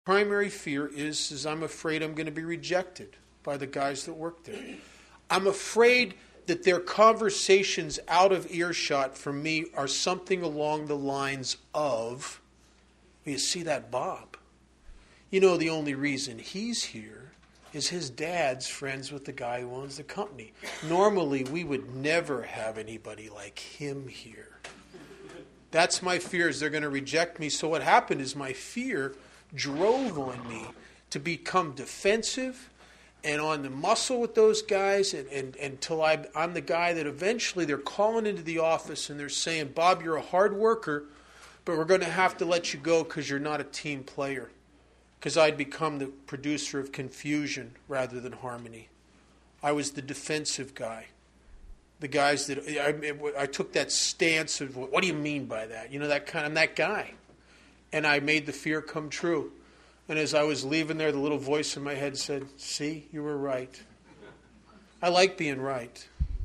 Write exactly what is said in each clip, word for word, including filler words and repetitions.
Primary fear is, is I'm afraid I'm going to be rejected by the guys that work there. I'm afraid that their conversations out of earshot from me are something along the lines of, well, you see that Bob? You know, the only reason he's here is his dad's friends with the guy who owns the company. Normally, we would never have anybody like him here. That's my fear, is they're going to reject me. So what happened is my fear drove on me to become defensive and on the muscle with those guys and, and, until I, I'm the guy that eventually they're calling into the office and they're saying, Bob, you're a hard worker, but we're going to have to let you go because you're not a team player. Because I'd become the producer of confusion rather than harmony. I was the defensive guy. The guys that, I, I took that stance of, what do you mean by that? You know, that kind, I'm that guy. And I made the fear come true. And as I was leaving there, the little voice in my head said, see, you were right. I like being right.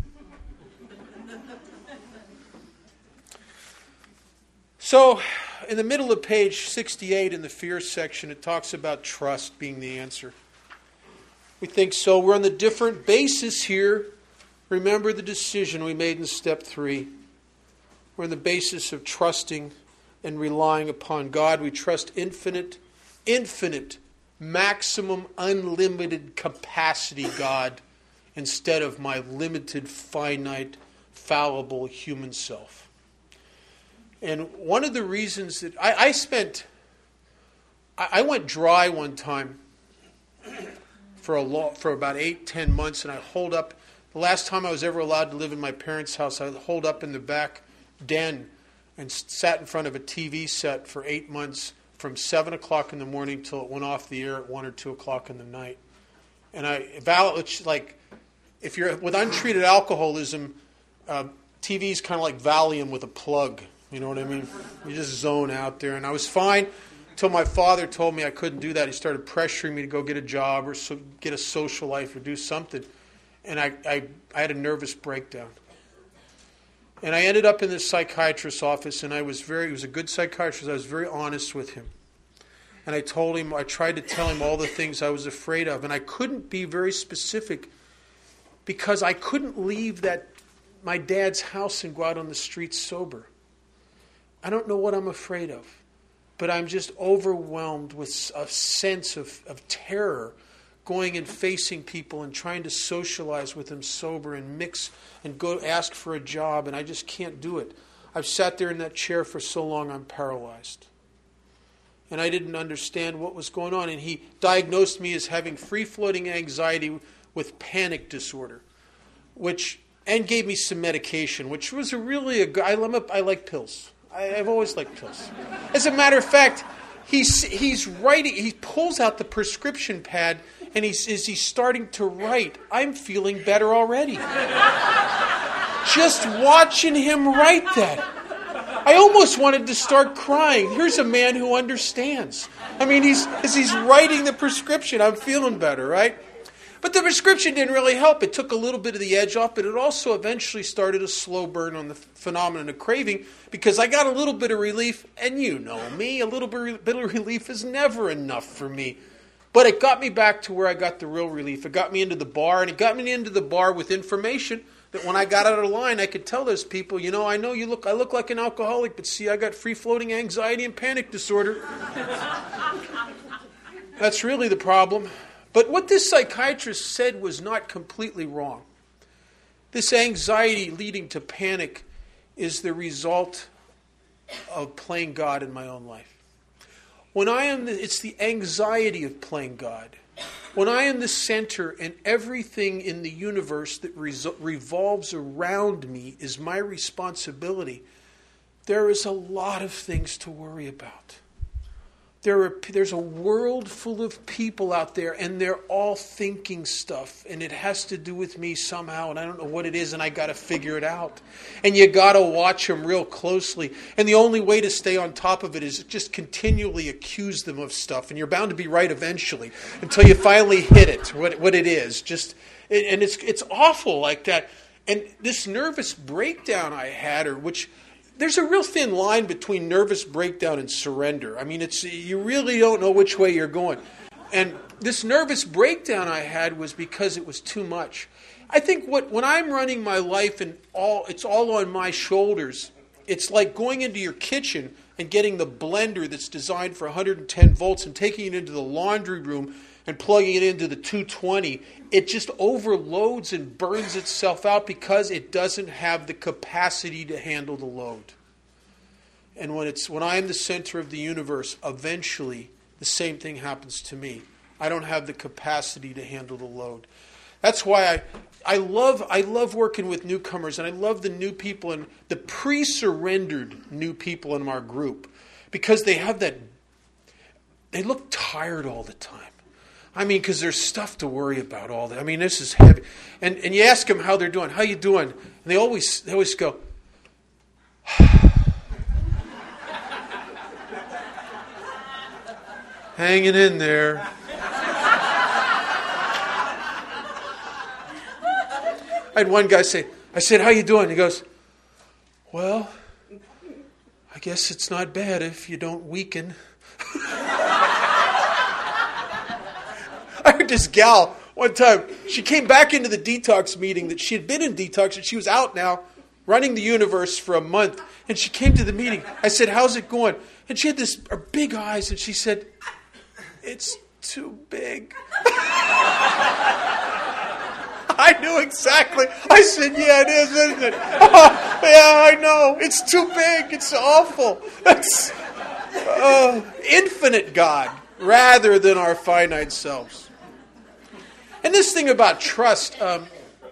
So, in the middle of page sixty-eight in the fear section, it talks about trust being the answer. We think so. We're on the different basis here. Remember the decision we made in step three. We're on the basis of trusting and relying upon God. We trust infinite, infinite, maximum, unlimited capacity God instead of my limited, finite, fallible human self. And one of the reasons that I, I spent, I, I went dry one time for a long, for about eight, ten months, and I holed up. The last time I was ever allowed to live in my parents' house, I holed up in the back den and sat in front of a T V set for eight months from seven o'clock in the morning till it went off the air at one or two o'clock in the night. And I, it's like, if you're with untreated alcoholism, uh, T V is kind of like Valium with a plug. You know what I mean? You just zone out there. And I was fine until my father told me I couldn't do that. He started pressuring me to go get a job or so, get a social life or do something. And I, I, I had a nervous breakdown. And I ended up in this psychiatrist's office, and I was very, he was a good psychiatrist. I was very honest with him. And I told him, I tried to tell him all the things I was afraid of. And I couldn't be very specific because I couldn't leave that my dad's house and go out on the streets sober. I don't know what I'm afraid of, but I'm just overwhelmed with a sense of, of terror going and facing people and trying to socialize with them sober and mix and go ask for a job, and I just can't do it. I've sat there in that chair for so long I'm paralyzed. And I didn't understand what was going on, and he diagnosed me as having free-floating anxiety with panic disorder, which and gave me some medication, which was a really a good, I, I like pills. I've always liked pills. As a matter of fact, he's he's writing. He pulls out the prescription pad, and he's as he's starting to write, I'm feeling better already. Just watching him write that, I almost wanted to start crying. Here's a man who understands. I mean, he's as he's writing the prescription, I'm feeling better, right? But the prescription didn't really help. It took a little bit of the edge off, but it also eventually started a slow burn on the phenomenon of craving because I got a little bit of relief, and you know me, a little bit of relief is never enough for me. But it got me back to where I got the real relief. It got me into the bar, and it got me into the bar with information that when I got out of the line, I could tell those people, you know, I know you look, I look like an alcoholic, but see, I got free-floating anxiety and panic disorder. That's really the problem. But what this psychiatrist said was not completely wrong. This anxiety leading to panic is the result of playing God in my own life. When I am, the, it's the anxiety of playing God. When I am the center and everything in the universe that resol- revolves around me is my responsibility, there is a lot of things to worry about. There are, there's a world full of people out there, and they're all thinking stuff, and it has to do with me somehow, and I don't know what it is, and I got to figure it out. And you got to watch them real closely. And the only way to stay on top of it is just continually accuse them of stuff, and you're bound to be right eventually until you finally hit it, what, what it is. Just, and it's it's awful like that. And this nervous breakdown I had, or which there's a real thin line between nervous breakdown and surrender. I mean, it's you really don't know which way you're going. And this nervous breakdown I had was because it was too much. I think what when I'm running my life and all it's all on my shoulders, it's like going into your kitchen and getting the blender that's designed for one hundred ten volts and taking it into the laundry room and plugging it into the two twenty. It just overloads and burns itself out because it doesn't have the capacity to handle the load. And when it's when I am the center of the universe, eventually the same thing happens to me. I don't have the capacity to handle the load. That's why I I love I love working with newcomers, and I love the new people and the pre-surrendered new people in our group, because they have that, they look tired all the time. I mean, because there's stuff to worry about all that. I mean, this is heavy. And and you ask them how they're doing. How you doing? And they always they always go, hanging in there. I had one guy say, I said, how you doing? He goes, well, I guess it's not bad if you don't weaken. I heard this gal one time, she came back into the detox meeting that she had been in detox, and she was out now running the universe for a month. And she came to the meeting. I said, how's it going? And she had this her big eyes, and she said, it's too big. I knew exactly. I said, yeah, it is, isn't it? Oh, yeah, I know. It's too big. It's awful. That's uh, infinite God rather than our finite selves. And this thing about trust, um,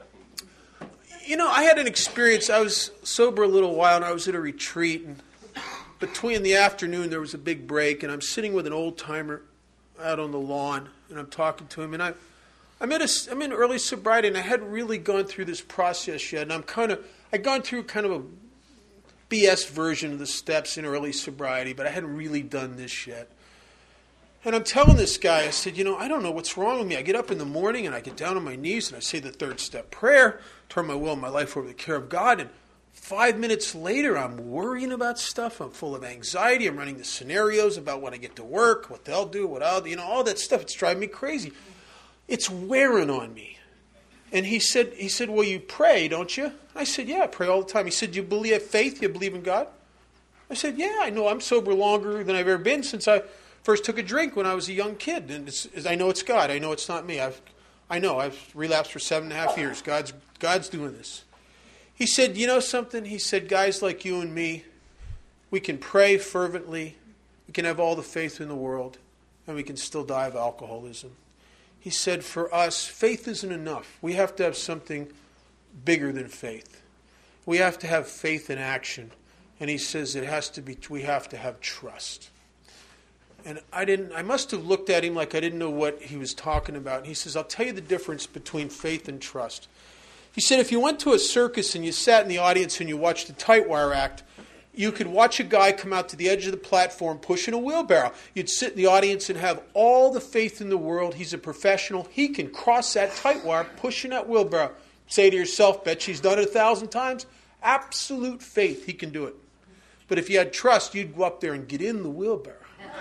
you know, I had an experience. I was sober a little while, and I was at a retreat. And between the afternoon, there was a big break, and I'm sitting with an old-timer out on the lawn, and I'm talking to him, and I I'm in, a, I'm in early sobriety, and I hadn't really gone through this process yet. And I'm kind of, I'd gone through kind of a B S version of the steps in early sobriety, but I hadn't really done this yet. And I'm telling this guy, I said, you know, I don't know what's wrong with me. I get up in the morning, and I get down on my knees, and I say the third step prayer, turn my will and my life over to the care of God, and five minutes later, I'm worrying about stuff. I'm full of anxiety. I'm running the scenarios about when I get to work, what they'll do, what I'll do, you know, all that stuff. It's driving me crazy. It's wearing on me. And he said, he said, well, you pray, don't you? I said, yeah, I pray all the time. He said, do you believe, have faith? You believe in God? I said, yeah, I know. I'm sober longer than I've ever been since I first took a drink when I was a young kid. And it's, I know it's God. I know it's not me. I've, I know. I've relapsed for seven and a half years. God's, God's doing this. He said, you know something? He said, guys like you and me, we can pray fervently. We can have all the faith in the world. And we can still die of alcoholism. He said, for us, faith isn't enough. We have to have something bigger than faith. We have to have faith in action. And he says it has to be, we have to have trust. And I didn't, I must have looked at him like I didn't know what he was talking about. And he says, I'll tell you the difference between faith and trust. He said, if you went to a circus and you sat in the audience and you watched the Tightwire act, you could watch a guy come out to the edge of the platform pushing a wheelbarrow. You'd sit in the audience and have all the faith in the world. He's a professional. He can cross that tight wire pushing that wheelbarrow. Say to yourself, bet she's done it a thousand times. Absolute faith he can do it. But if you had trust, you'd go up there and get in the wheelbarrow.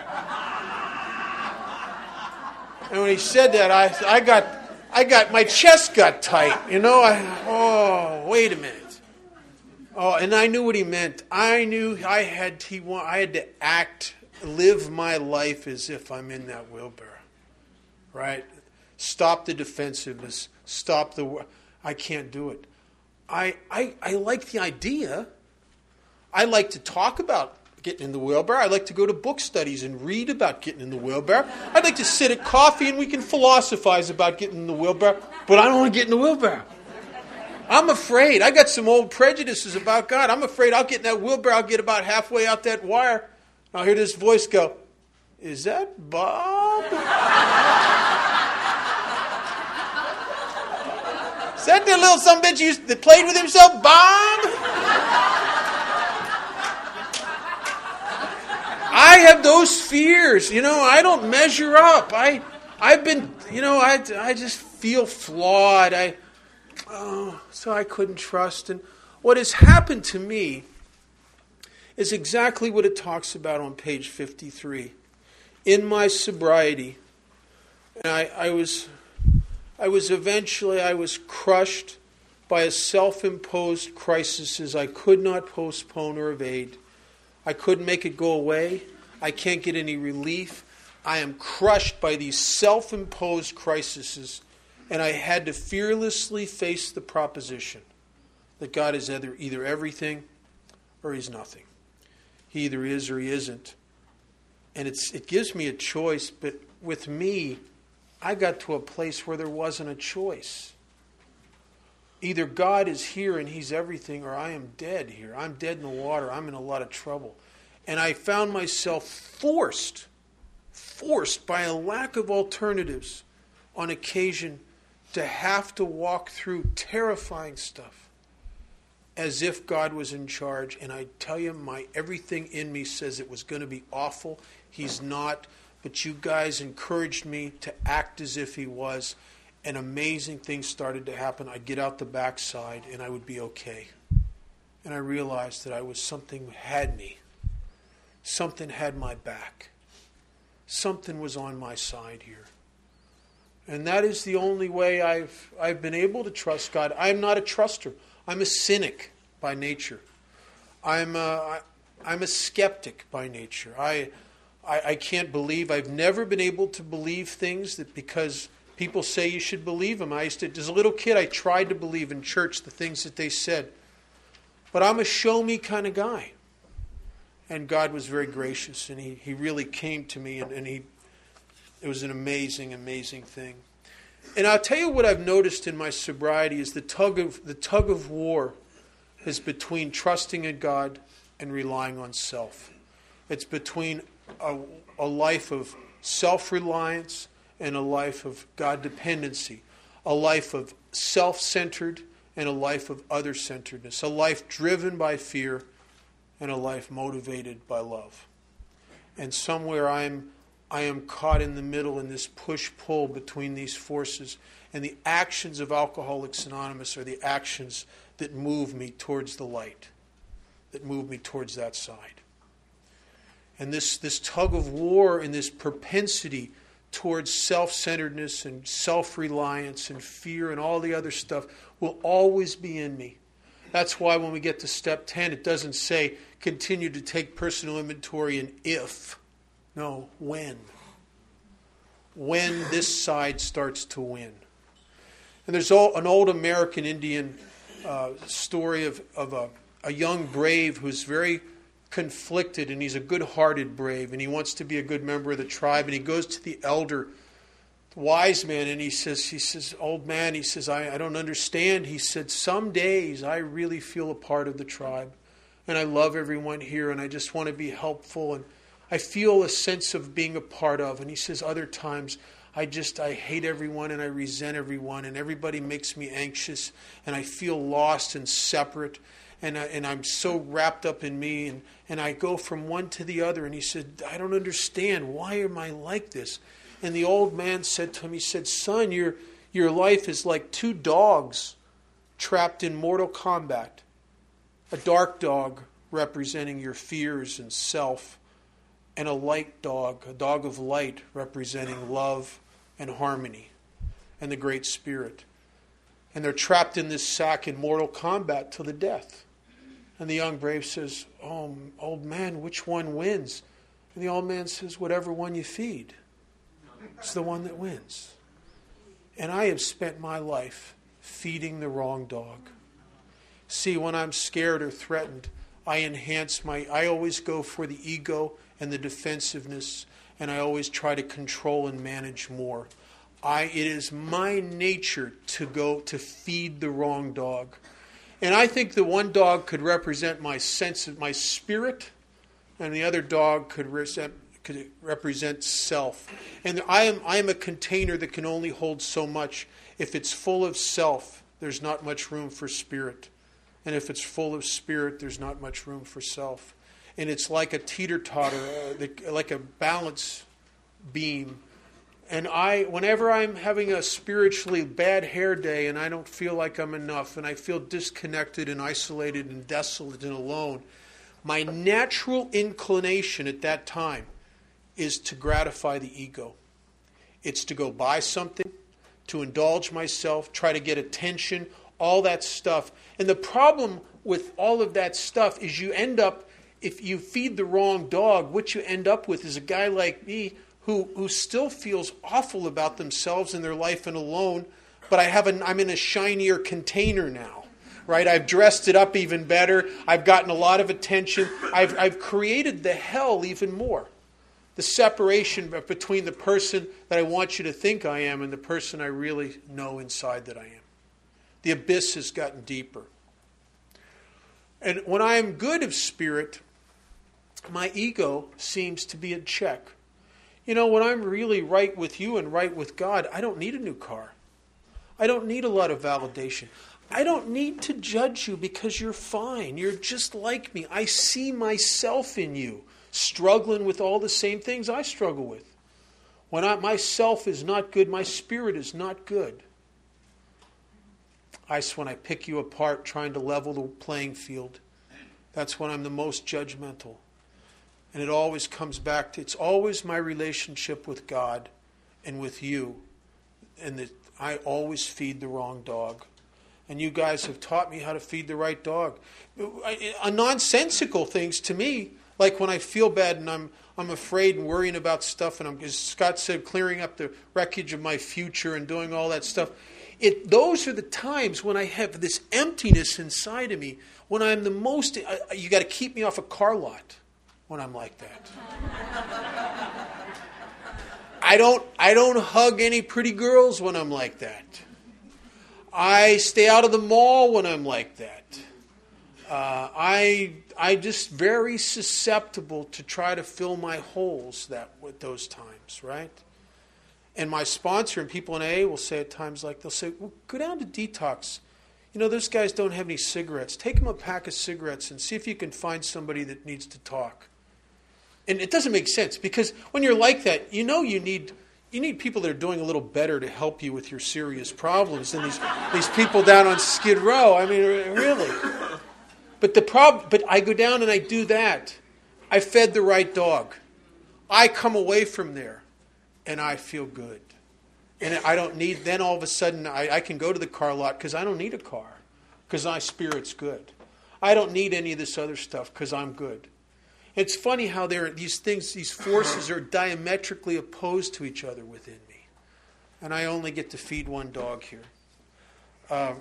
And when he said that, I, I got, I got, my chest got tight. You know, I, oh, wait a minute. Oh, and I knew what he meant. I knew I had to, I had to act, live my life as if I'm in that wheelbarrow, right? Stop the defensiveness. Stop the, I can't do it. I, I, I like the idea. I like to talk about getting in the wheelbarrow. I like to go to book studies and read about getting in the wheelbarrow. I'd like to sit at coffee and we can philosophize about getting in the wheelbarrow, but I don't want to get in the wheelbarrow. I'm afraid. I got some old prejudices about God. I'm afraid I'll get in that wheelbarrow. I'll get about halfway out that wire. I'll hear this voice go, is that Bob? Is that the little son of a bitch you, that played with himself, Bob? I have those fears. You know, I don't measure up. I, I've been, you know, I, I just feel flawed. I... Oh, so I couldn't trust. And what has happened to me is exactly what it talks about on page fifty-three. In my sobriety, and I, I was, I was eventually, I was crushed by a self-imposed crisis I could not postpone or evade. I couldn't make it go away. I can't get any relief. I am crushed by these self-imposed crises, and I had to fearlessly face the proposition that God is either, either everything or He's nothing. He either is or He isn't. And it's it gives me a choice, but with me, I got to a place where there wasn't a choice. Either God is here and He's everything, or I am dead here. I'm dead in the water. I'm in a lot of trouble. And I found myself forced, forced by a lack of alternatives on occasion to have to walk through terrifying stuff as if God was in charge. And I tell you, my everything in me says it was going to be awful. He's not. But you guys encouraged me to act as if He was. And amazing things started to happen. I'd get out the backside and I would be okay. And I realized that I was something had me. Something had my back. Something was on my side here. And that is the only way I've I've been able to trust God. I'm not a truster. I'm a cynic by nature. I'm a, I'm a skeptic by nature. I, I I can't believe. I've never been able to believe things that because people say you should believe them. I used to, as a little kid, I tried to believe in church the things that they said. But I'm a show me kind of guy. And God was very gracious, and He, he really came to me, and, and He it was an amazing, amazing thing. And I'll tell you what I've noticed in my sobriety is the tug of the tug of war is between trusting in God and relying on self. It's between a, a life of self-reliance and a life of God dependency, a life of self-centered and a life of other-centeredness, a life driven by fear and a life motivated by love. And somewhere I'm I am caught in the middle in this push-pull between these forces, and the actions of Alcoholics Anonymous are the actions that move me towards the light, that move me towards that side. And this, this tug of war and this propensity towards self-centeredness and self-reliance and fear and all the other stuff will always be in me. That's why when we get to step ten, it doesn't say continue to take personal inventory and if. No, when. When this side starts to win. And there's all, an old American Indian uh, story of, of a, a young brave who's very conflicted, and he's a good-hearted brave, and he wants to be a good member of the tribe, and he goes to the elder, the wise man, and he says, he says, old man, he says, I, I don't understand. He said, some days I really feel a part of the tribe, and I love everyone here, and I just want to be helpful, and I feel a sense of being a part of. And he says, other times, I just, I hate everyone and I resent everyone and everybody makes me anxious and I feel lost and separate and, I, and I'm so wrapped up in me and, and I go from one to the other. And he said, I don't understand. Why am I like this? And the old man said to him, he said, son, your, your life is like two dogs trapped in mortal combat. A dark dog representing your fears and self, and a light dog, a dog of light representing love and harmony and the Great Spirit. And they're trapped in this sack in mortal combat till the death. And the young brave says, oh, old man, which one wins? And the old man says, whatever one you feed. It's the one that wins. And I have spent my life feeding the wrong dog. See, when I'm scared or threatened, I enhance my, I always go for the ego and the defensiveness, and I always try to control and manage more. I, it is my nature to go to feed the wrong dog. And I think the one dog could represent my sense of my spirit, and the other dog could represent, could represent self. And I am, I am a container that can only hold so much. If it's full of self, there's not much room for spirit. And if it's full of spirit, there's not much room for self. And it's like a teeter-totter, uh, like a balance beam. And I, whenever I'm having a spiritually bad hair day and I don't feel like I'm enough and I feel disconnected and isolated and desolate and alone, my natural inclination at that time is to gratify the ego. It's to go buy something, to indulge myself, try to get attention, all that stuff. And the problem with all of that stuff is you end up, if you feed the wrong dog, what you end up with is a guy like me who, who still feels awful about themselves and their life and alone, but I have an, I'm in a shinier container now, right? I've dressed it up even better. I've gotten a lot of attention. I've, I've created the hell even more. The separation between the person that I want you to think I am and the person I really know inside that I am. The abyss has gotten deeper. And when I am good of spirit, my ego seems to be in check. You know, when I'm really right with you and right with God, I don't need a new car. I don't need a lot of validation. I don't need to judge you because you're fine. You're just like me. I see myself in you, struggling with all the same things I struggle with. When I, myself is not good, my spirit is not good. I, when I pick you apart trying to level the playing field, that's when I'm the most judgmental. And it always comes back to, it's always my relationship with God and with you. And that I always feed the wrong dog. And you guys have taught me how to feed the right dog. A nonsensical things to me, like when I feel bad and I'm I'm afraid and worrying about stuff, and I'm, as Scott said, clearing up the wreckage of my future and doing all that stuff. It those are the times when I have this emptiness inside of me. When I'm the most, uh, you got to keep me off a car lot when I'm like that. I don't I don't hug any pretty girls when I'm like that. I stay out of the mall when I'm like that. Uh, I I just very susceptible to try to fill my holes that with those times, right? And my sponsor and people in A A will say at times like, they'll say, well, go down to detox. You know, those guys don't have any cigarettes. Take them a pack of cigarettes and see if you can find somebody that needs to talk. And it doesn't make sense because when you're like that, you know you need you need people that are doing a little better to help you with your serious problems than these these people down on Skid Row. I mean, really. But the problem, but I go down and I do that. I fed the right dog. I come away from there and I feel good. And I don't need, then all of a sudden I, I can go to the car lot because I don't need a car because my spirit's good. I don't need any of this other stuff because I'm good. It's funny how there these things, these forces are diametrically opposed to each other within me. And I only get to feed one dog here. Um,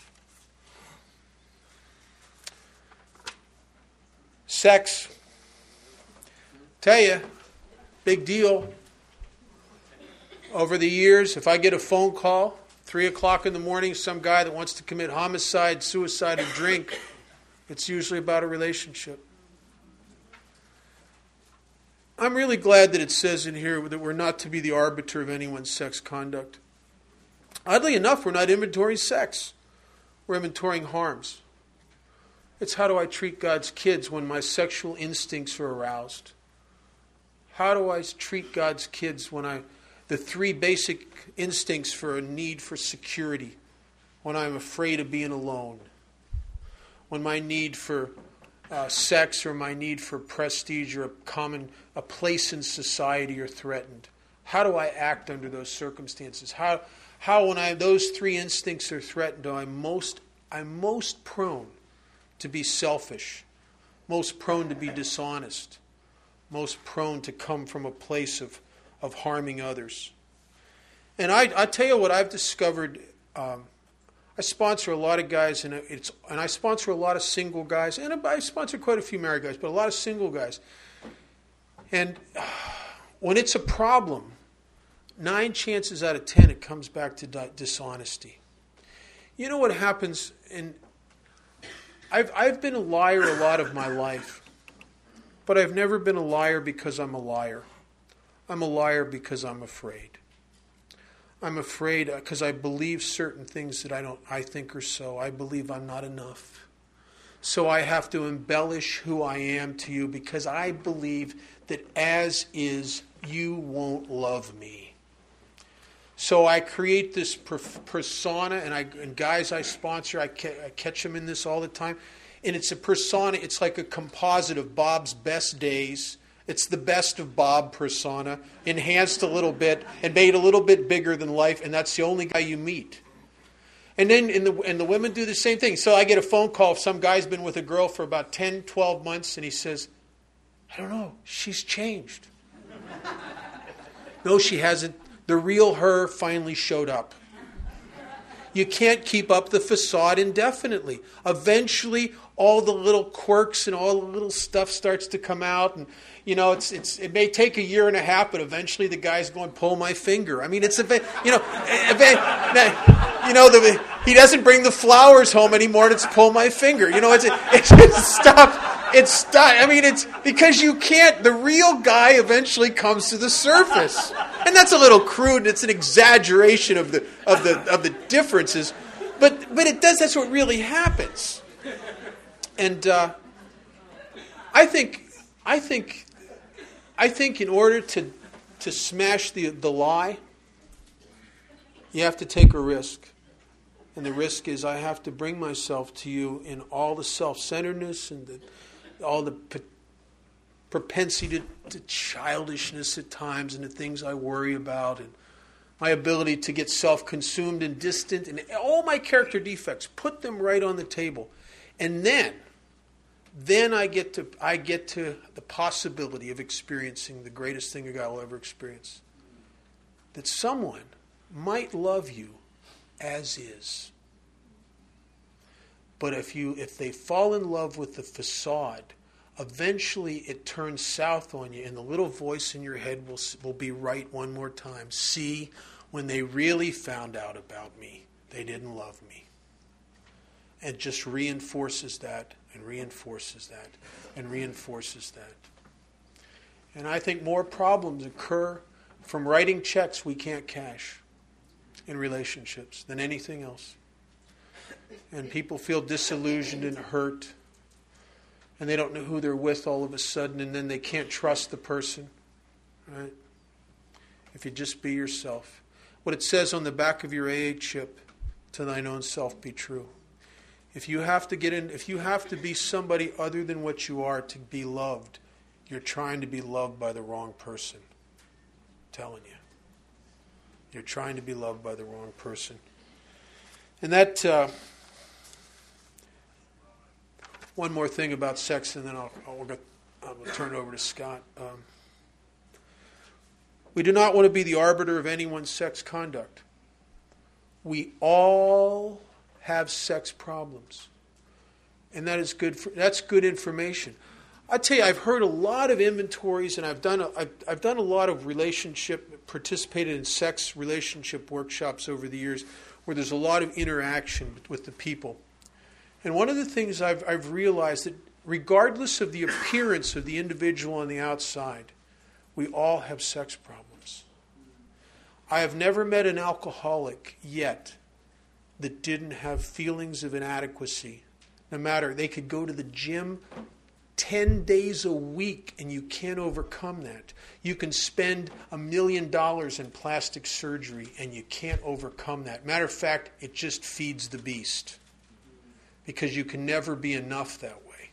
Sex, tell you, big deal. Over the years, if I get a phone call, three o'clock in the morning, some guy that wants to commit homicide, suicide, and drink, it's usually about a relationship. I'm really glad that it says in here that we're not to be the arbiter of anyone's sex conduct. Oddly enough, we're not inventorying sex. We're inventorying harms. It's how do I treat God's kids when my sexual instincts are aroused? How do I treat God's kids when I, the three basic instincts for a need for security, when I'm afraid of being alone, when my need for uh, sex or my need for prestige or a common, a place in society are threatened? How do I act under those circumstances? How, how when I, those three instincts are threatened, do I most, I'm most prone to be selfish, most prone to be dishonest, most prone to come from a place of, of harming others. And I, I tell you what I've discovered. Um, I sponsor a lot of guys, and it's and I sponsor a lot of single guys, and I sponsor quite a few married guys, but a lot of single guys. And uh, when it's a problem, nine chances out of ten it comes back to di- dishonesty. You know what happens in I've I've been a liar a lot of my life, but I've never been a liar because I'm a liar. I'm a liar because I'm afraid. I'm afraid because I believe certain things that I don't I think are so. I believe I'm not enough. So I have to embellish who I am to you because I believe that as is, you won't love me. So I create this persona, and I and guys I sponsor, I, ca- I catch them in this all the time. And it's a persona. It's like a composite of Bob's best days. It's the best of Bob persona, enhanced a little bit and made a little bit bigger than life. And that's the only guy you meet. And then in the, and the women do the same thing. So I get a phone call. Some guy's been with a girl for about ten, twelve months. And he says, I don't know. She's changed. No, she hasn't. The real her finally showed up. You can't keep up the facade indefinitely. Eventually, all the little quirks and all the little stuff starts to come out. And, you know, it's it's it may take a year and a half, but eventually the guy's going, pull my finger. I mean, it's a, you know, a, you know, the, he doesn't bring the flowers home anymore, and it's pull my finger. You know, it's, it's, it's stuff. It's stuff. I mean, it's because you can't, the real guy eventually comes to the surface. And that's a little crude. It's an exaggeration of the of the of the differences, but but it does. That's what really happens. And uh, I think I think I think in order to to smash the the lie, you have to take a risk, and the risk is I have to bring myself to you in all the self-centeredness and the, all the propensity to, to childishness at times and the things I worry about and my ability to get self-consumed and distant and all my character defects, put them right on the table. And then, then I get to I get to the possibility of experiencing the greatest thing a guy will ever experience. That someone might love you as is. But if you if they fall in love with the facade, eventually it turns south on you, and the little voice in your head will will be right one more time. See, when they really found out about me, they didn't love me. And just reinforces that, and reinforces that, and reinforces that. And I think more problems occur from writing checks we can't cash in relationships than anything else. And people feel disillusioned and hurt. And they don't know who they're with all of a sudden, and then they can't trust the person. Right? If you just be yourself. What it says on the back of your A A chip, to thine own self be true. If you have to get in, if you have to be somebody other than what you are to be loved, you're trying to be loved by the wrong person. I'm telling you. You're trying to be loved by the wrong person. And that... Uh, One more thing about sex, and then I'll, I'll, get, I'll turn it over to Scott. Um, we do not want to be the arbiter of anyone's sex conduct. We all have sex problems, and that is good. For, that's good information. I tell you, I've heard a lot of inventories, and I've done a, I've, I've done a lot of relationship, participated in sex relationship workshops over the years, where there's a lot of interaction with the people. And one of the things I've, I've realized that regardless of the appearance of the individual on the outside, we all have sex problems. I have never met an alcoholic yet that didn't have feelings of inadequacy. No matter, they could go to the gym ten days a week and you can't overcome that. You can spend a million dollars in plastic surgery and you can't overcome that. Matter of fact, it just feeds the beast. Because you can never be enough that way.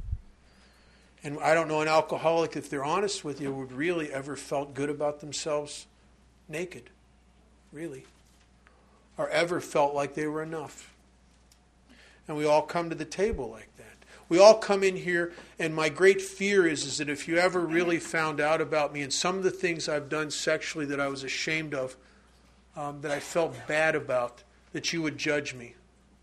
And I don't know an alcoholic, if they're honest with you, would really ever felt good about themselves naked. Really. Or ever felt like they were enough. And we all come to the table like that. We all come in here, and my great fear is, is that if you ever really found out about me and some of the things I've done sexually that I was ashamed of, um, that I felt bad about, that you would judge me.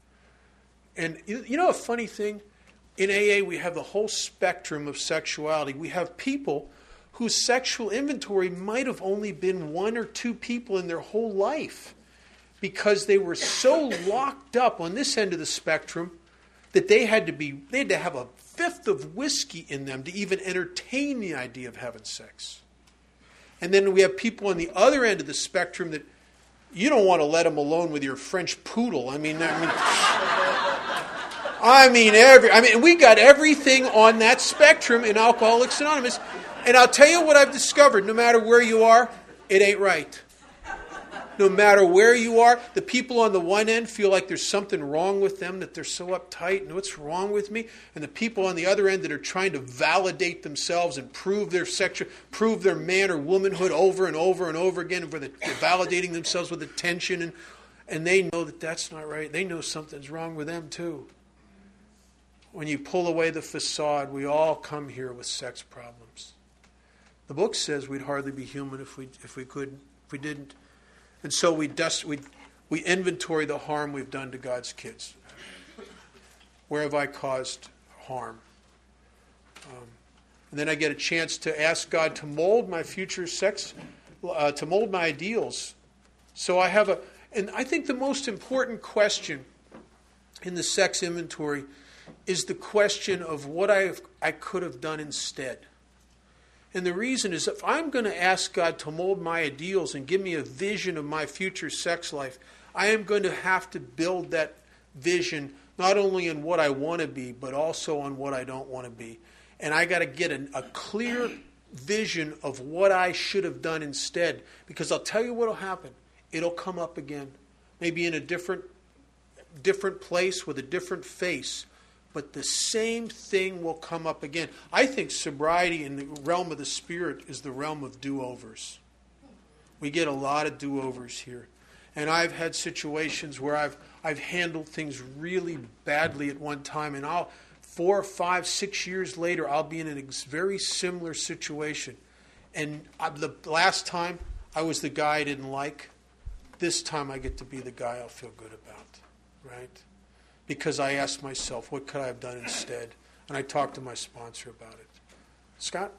And you know a funny thing? In A A, we have the whole spectrum of sexuality. We have people whose sexual inventory might have only been one or two people in their whole life because they were so locked up on this end of the spectrum that they had to be they had to have a fifth of whiskey in them to even entertain the idea of having sex. And then we have people on the other end of the spectrum that you don't want to let them alone with your French poodle. I mean, I mean I mean, every. I mean, we got everything on that spectrum in Alcoholics Anonymous. And I'll tell you what I've discovered. No matter where you are, it ain't right. No matter where you are, the people on the one end feel like there's something wrong with them, that they're so uptight, and what's wrong with me? And the people on the other end that are trying to validate themselves and prove their sexual, prove their man or womanhood over and over and over again, and for the, they're validating themselves with attention, and, and they know that that's not right. They know something's wrong with them too. When you pull away the facade, we all come here with sex problems. The book says we'd hardly be human if we if we couldn't, if we didn't. And so we dust, we we inventory the harm we've done to God's kids. Where have I caused harm? Um, and then I get a chance to ask God to mold my future sex, uh, to mold my ideals. So I have a, and I think the most important question in the sex inventory is the question of what I I could have done instead. And the reason is, if I'm going to ask God to mold my ideals and give me a vision of my future sex life, I am going to have to build that vision not only in what I want to be, but also on what I don't want to be. And I got to get a, a clear vision of what I should have done instead. Because I'll tell you what will happen. It'll come up again. Maybe in a different, different place with a different face. But the same thing will come up again. I think sobriety in the realm of the Spirit is the realm of do-overs. We get a lot of do-overs here. And I've had situations where I've I've handled things really badly at one time, and I'll four, five, six years later, I'll be in a very similar situation. And I, the last time I was the guy I didn't like. This time I get to be the guy I'll feel good about, right? Because I asked myself, what could I have done instead? And I talked to my sponsor about it. Scott?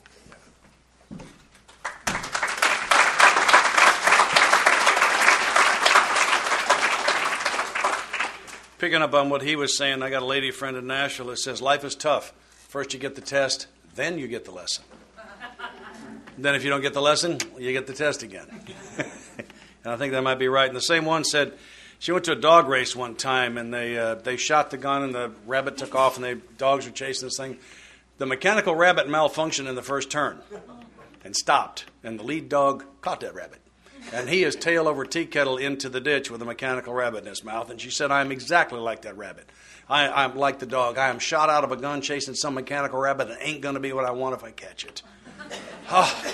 Picking up on what he was saying, I got a lady friend in Nashville that says, life is tough. First you get the test, then you get the lesson. Then if you don't get the lesson, you get the test again. And I think that might be right. And the same one said, she went to a dog race one time, and they uh, they shot the gun, and the rabbit took off, and the dogs were chasing this thing. The mechanical rabbit malfunctioned in the first turn and stopped, and the lead dog caught that rabbit. And he is tail over tea kettle into the ditch with a mechanical rabbit in his mouth. And she said, I am exactly like that rabbit. I, I'm like the dog. I am shot out of a gun chasing some mechanical rabbit that ain't going to be what I want if I catch it. Oh.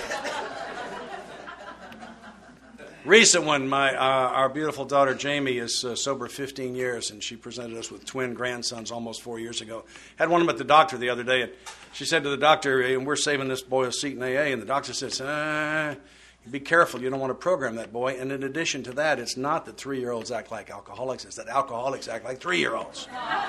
Recent one, my uh, our beautiful daughter Jamie is uh, sober fifteen years, and she presented us with twin grandsons almost four years ago. Had one of them at the doctor the other day, and she said to the doctor, and we're saving this boy a seat in A A, and the doctor says, uh, be careful, you don't want to program that boy. And in addition to that, it's not that three-year-olds act like alcoholics, it's that alcoholics act like three-year-olds.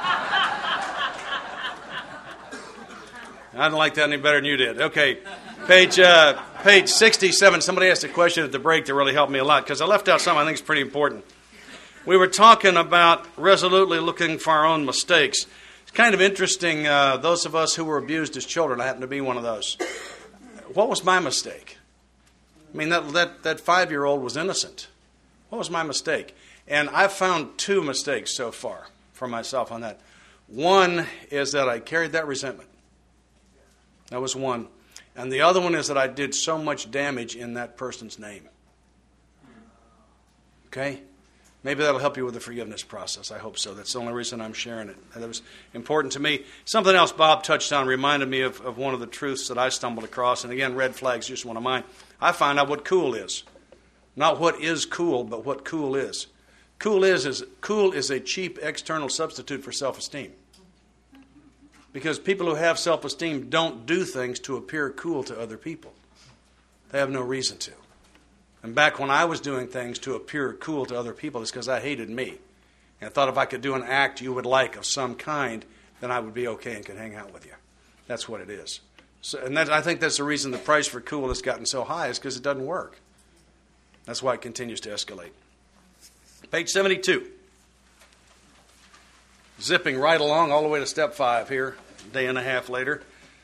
I didn't like that any better than you did. Okay, page uh, page sixty-seven. Somebody asked a question at the break that really helped me a lot because I left out something I think is pretty important. We were talking about resolutely looking for our own mistakes. It's kind of interesting, uh, those of us who were abused as children, I happen to be one of those. What was my mistake? I mean, that, that, that five-year-old was innocent. What was my mistake? And I've found two mistakes so far for myself on that. One is that I carried that resentment. That was one. And the other one is that I did so much damage in that person's name. Okay? Maybe that'll help you with the forgiveness process. I hope so. That's the only reason I'm sharing it. That was important to me. Something else Bob touched on reminded me of, of one of the truths that I stumbled across. And again, red flag's just one of mine. I find out what cool is. Not what is cool, but what cool is. Cool is, is cool is a cheap external substitute for self-esteem. Because people who have self-esteem don't do things to appear cool to other people. They have no reason to. And back when I was doing things to appear cool to other people, it's because I hated me. And I thought if I could do an act you would like of some kind, then I would be okay and could hang out with you. That's what it is. So, and that, I think that's the reason the price for cool has gotten so high is because it doesn't work. That's why it continues to escalate. Page seventy-two. Zipping right along all the way to step five here, a day and a half later.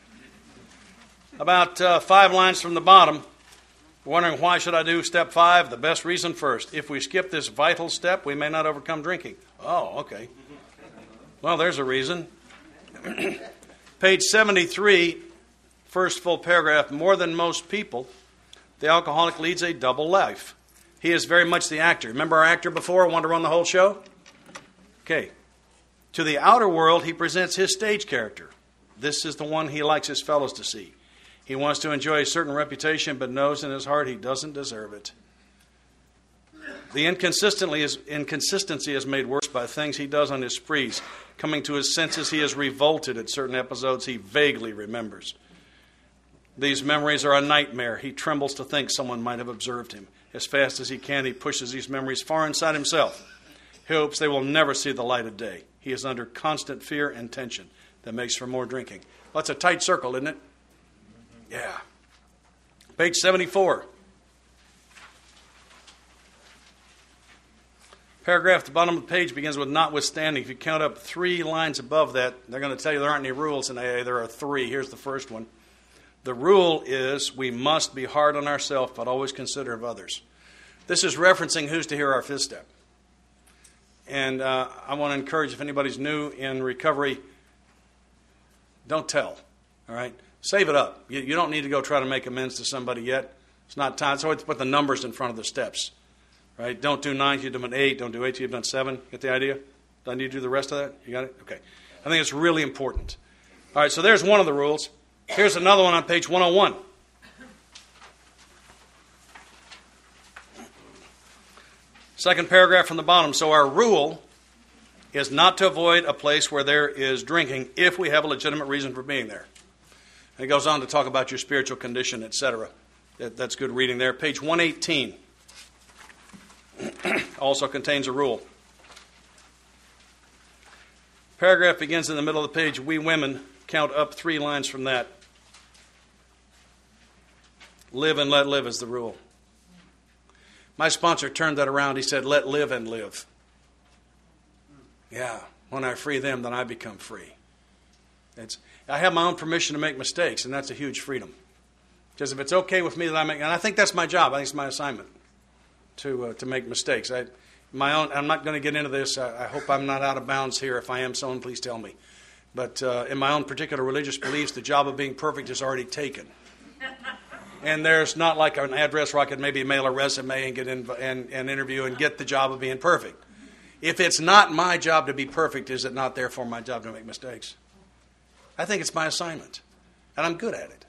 About uh, five lines from the bottom. Wondering why should I do step five? The best reason first. If we skip this vital step, we may not overcome drinking. Oh, okay. Well, there's a reason. Page seventy-three, first full paragraph. More than most people, the alcoholic leads a double life. He is very much the actor. Remember our actor before, wanted to run the whole show? Okay. To the outer world, he presents his stage character. This is the one he likes his fellows to see. He wants to enjoy a certain reputation, but knows in his heart he doesn't deserve it. The inconsistency is, inconsistency is made worse by things he does on his sprees. Coming to his senses, he is revolted at certain episodes he vaguely remembers. These memories are a nightmare. He trembles to think someone might have observed him. As fast as he can, he pushes these memories far inside himself. He hopes they will never see the light of day. He is under constant fear and tension that makes for more drinking. Well, that's a tight circle, isn't it? Yeah. Page seventy-four. Paragraph at the bottom of the page begins with notwithstanding. If you count up three lines above that, they're going to tell you there aren't any rules in A A. There are three. Here's the first one. The rule is we must be hard on ourselves, but always considerate of others. This is referencing who's to hear our fifth step. And uh, I want to encourage, if anybody's new in recovery, don't tell. All right? Save it up. You, you don't need to go try to make amends to somebody yet. It's not time. So it's put the numbers in front of the steps. Right? Don't do nine, you've done eight. Don't do eight, you've done seven. Get the idea? Do I need to do the rest of that? You got it? Okay. I think it's really important. All right, so there's one of the rules. Here's another one on page one oh one. Second paragraph from the bottom. So our rule is not to avoid a place where there is drinking if we have a legitimate reason for being there. And it goes on to talk about your spiritual condition, et cetera. That, that's good reading there. Page one eighteen. Also contains a rule. Paragraph begins in the middle of the page. We women count up three lines from that. Live and let live is the rule. My sponsor turned that around. He said, let live and live. Yeah, when I free them, then I become free. It's, I have my own permission to make mistakes, and that's a huge freedom. Because if it's okay with me that I make, and I think that's my job, I think it's my assignment. To uh, to make mistakes. I, my own. I'm not going to get into this. I, I hope I'm not out of bounds here. If I am, someone please tell me. But uh, in my own particular religious beliefs, the job of being perfect is already taken. And there's not like an address where I could maybe mail a resume and get in and, and interview and get the job of being perfect. If it's not my job to be perfect, is it not therefore my job to make mistakes? I think it's my assignment, and I'm good at it.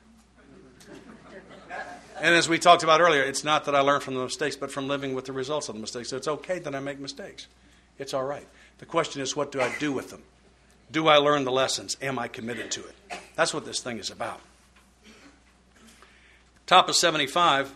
And as we talked about earlier, it's not that I learn from the mistakes, but from living with the results of the mistakes. So it's okay that I make mistakes. It's all right. The question is, what do I do with them? Do I learn the lessons? Am I committed to it? That's what this thing is about. Top of seventy-five.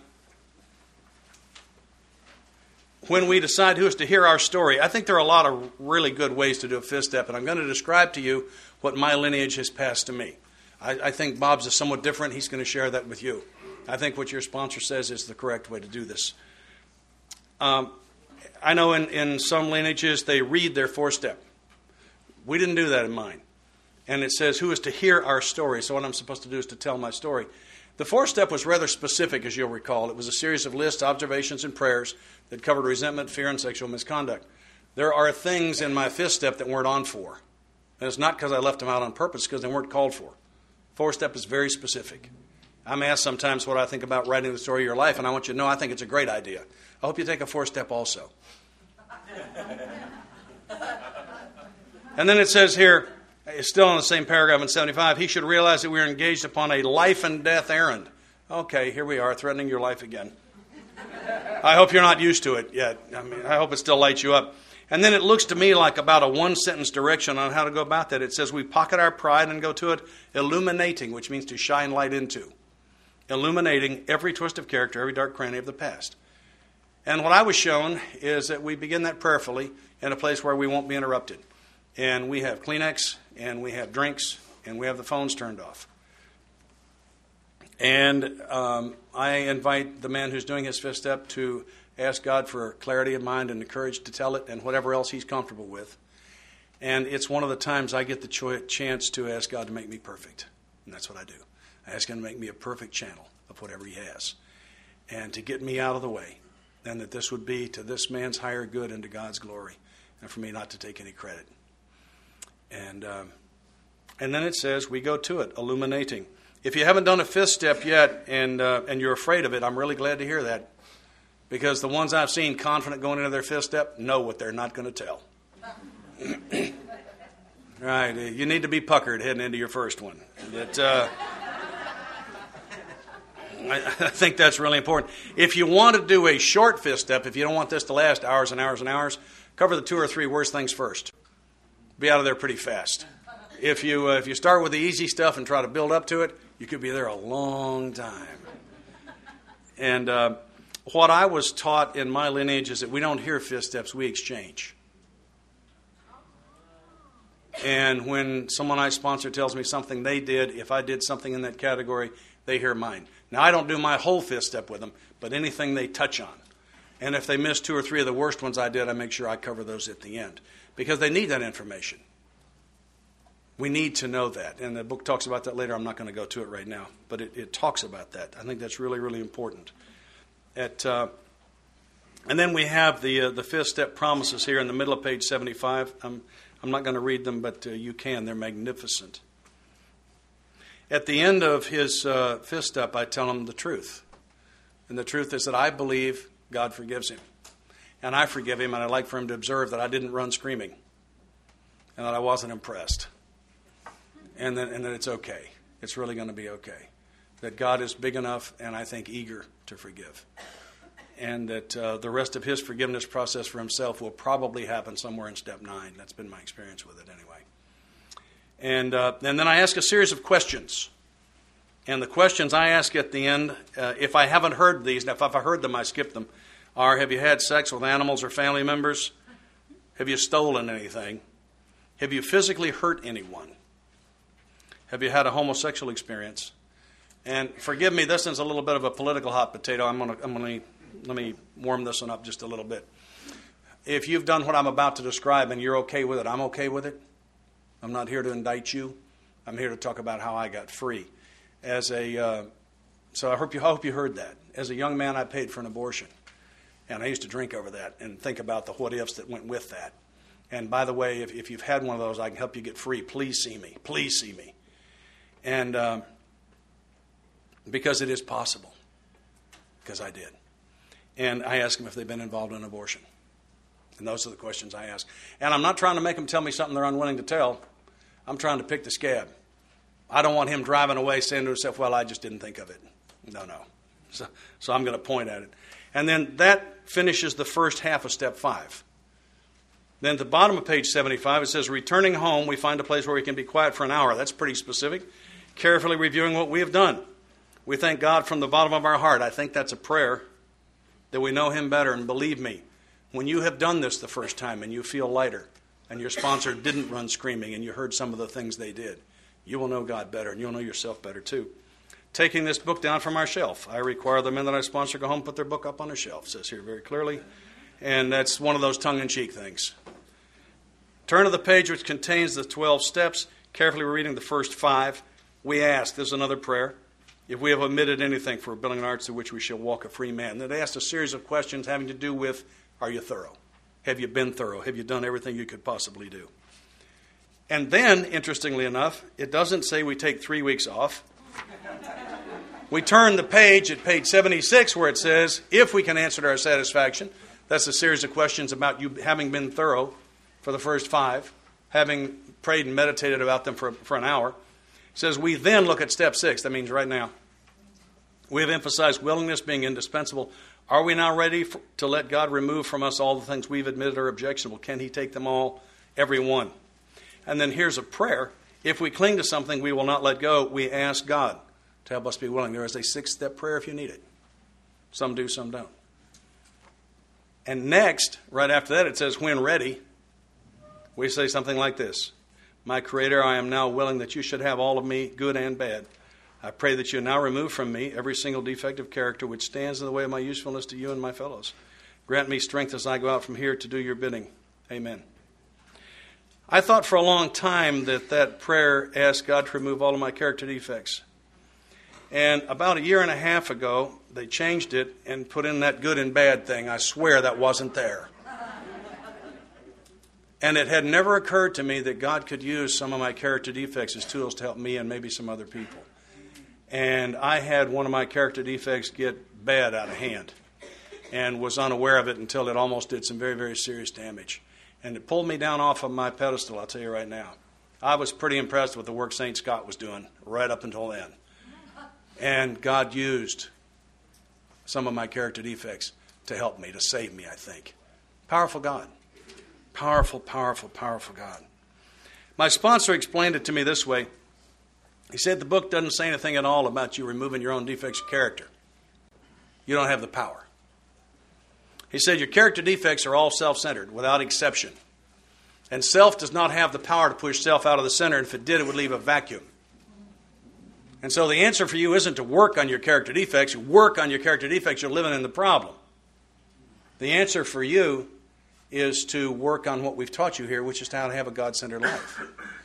When we decide who is to hear our story, I think there are a lot of really good ways to do a fifth step, and I'm going to describe to you what my lineage has passed to me. I, I think Bob's is somewhat different. He's going to share that with you. I think what your sponsor says is the correct way to do this. Um, I know in, in some lineages they read their four-step. We didn't do that in mine. And it says, who is to hear our story? So what I'm supposed to do is to tell my story. The four-step was rather specific, as you'll recall. It was a series of lists, observations, and prayers that covered resentment, fear, and sexual misconduct. There are things in my fifth step that weren't on four. And it's not because I left them out on purpose, because they weren't called for. Four-step is very specific. I'm asked sometimes what I think about writing the story of your life, and I want you to know I think it's a great idea. I hope you take a four-step also. And then it says here, it's still in the same paragraph in seventy-five, he should realize that we are engaged upon a life and death errand. Okay, here we are, threatening your life again. I hope you're not used to it yet. I mean, I hope it still lights you up. And then it looks to me like about a one-sentence direction on how to go about that. It says we pocket our pride and go to it illuminating, which means to shine light into. Illuminating every twist of character, every dark cranny of the past. And what I was shown is that we begin that prayerfully in a place where we won't be interrupted. And we have Kleenex, and we have drinks, and we have the phones turned off. And um, I invite the man who's doing his fifth step to ask God for clarity of mind and the courage to tell it and whatever else he's comfortable with. And it's one of the times I get the cho- chance to ask God to make me perfect. And that's what I do. I ask him to make me a perfect channel of whatever he has. And to get me out of the way. And that this would be to this man's higher good and to God's glory. And for me not to take any credit. And um, and then it says we go to it, illuminating. If you haven't done a fifth step yet and uh, and you're afraid of it, I'm really glad to hear that. Because the ones I've seen confident going into their fifth step know what they're not going to tell. Right, you need to be puckered heading into your first one. That, uh, I, I think that's really important. If you want to do a short fifth step, if you don't want this to last hours and hours and hours, cover the two or three worst things first. Be out of there pretty fast. If you uh, if you start with the easy stuff and try to build up to it, you could be there a long time. And uh, what I was taught in my lineage is that we don't hear fifth steps, we exchange. And when someone I sponsor tells me something they did, if I did something in that category, they hear mine. Now, I don't do my whole fifth step with them, but anything they touch on. And if they miss two or three of the worst ones I did, I make sure I cover those at the end. Because they need that information. We need to know that. And the book talks about that later. I'm not going to go to it right now. But it, it talks about that. I think that's really, really important. At, uh, and then we have the uh, the fifth step promises here in the middle of page seventy-five. I'm, I'm not going to read them, but uh, you can. They're magnificent. At the end of his uh, fifth step, I tell him the truth. And the truth is that I believe God forgives him. And I forgive him, and I'd like for him to observe that I didn't run screaming. And that I wasn't impressed. And that, and that it's okay. It's really going to be okay. That God is big enough, and I think eager to forgive. And that uh, the rest of his forgiveness process for himself will probably happen somewhere in step nine. That's been my experience with it anyway. And, uh, and then I ask a series of questions. And the questions I ask at the end, uh, if I haven't heard these, now if I've heard them, I skip them, are: have you had sex with animals or family members? Have you stolen anything? Have you physically hurt anyone? Have you had a homosexual experience? And forgive me, this is a little bit of a political hot potato. I'm going to, I'm going to let me warm this one up just a little bit. If you've done what I'm about to describe and you're okay with it, I'm okay with it. I'm not here to indict you. I'm here to talk about how I got free. As a, uh, so I hope you I hope you heard that. As a young man, I paid for an abortion, and I used to drink over that and think about the what ifs that went with that. And by the way, if, if you've had one of those, I can help you get free. Please see me. Please see me. And um, because it is possible, because I did. And I ask them if they've been involved in abortion. And those are the questions I ask. And I'm not trying to make them tell me something they're unwilling to tell. I'm trying to pick the scab. I don't want him driving away saying to himself, well, I just didn't think of it. No, no. So, so I'm going to point at it. And then that finishes the first half of step five. Then at the bottom of page seventy-five, it says, returning home, we find a place where we can be quiet for an hour. That's pretty specific. Carefully reviewing what we have done. We thank God from the bottom of our heart. I think that's a prayer that we know him better. And believe me, when you have done this the first time and you feel lighter and your sponsor didn't run screaming and you heard some of the things they did, you will know God better and you'll know yourself better too. Taking this book down from our shelf. I require the men that I sponsor go home and put their book up on a shelf. It says here very clearly. And that's one of those tongue-in-cheek things. Turn to the page which contains the twelve steps. Carefully reading the first five. We ask, this is another prayer, if we have omitted anything for building an arts through which we shall walk a free man. Then they asked a series of questions having to do with, are you thorough? Have you been thorough? Have you done everything you could possibly do? And then, interestingly enough, it doesn't say we take three weeks off. We turn the page at page seventy-six where it says, if we can answer to our satisfaction. That's a series of questions about you having been thorough for the first five, having prayed and meditated about them for, for an hour. It says, we then look at step six. That means right now. We have emphasized willingness being indispensable. Are we now ready for, to let God remove from us all the things we've admitted are objectionable? Can he take them all? Every one. And then here's a prayer. If we cling to something we will not let go, we ask God to help us be willing. There is a six-step prayer if you need it. Some do, some don't. And next, right after that, it says, when ready, we say something like this. My Creator, I am now willing that you should have all of me, good and bad. I pray that you now remove from me every single defect of character which stands in the way of my usefulness to you and my fellows. Grant me strength as I go out from here to do your bidding. Amen. I thought for a long time that that prayer asked God to remove all of my character defects. And about a year and a half ago, they changed it and put in that good and bad thing. I swear that wasn't there. And it had never occurred to me that God could use some of my character defects as tools to help me and maybe some other people. And I had one of my character defects get bad out of hand. and was unaware of it until it almost did some very, very serious damage. And it pulled me down off of my pedestal, I'll tell you right now. I was pretty impressed with the work Saint Scott was doing right up until then. And God used some of my character defects to help me, to save me, I think. Powerful God. Powerful, powerful, powerful God. My sponsor explained it to me this way. He said the book doesn't say anything at all about you removing your own defects of character. You don't have the power. He said your character defects are all self-centered, without exception. And self does not have the power to push self out of the center. If it did, it would leave a vacuum. And so the answer for you isn't to work on your character defects. You work on your character defects, you're living in the problem. The answer for you is to work on what we've taught you here, which is how to have a God-centered life.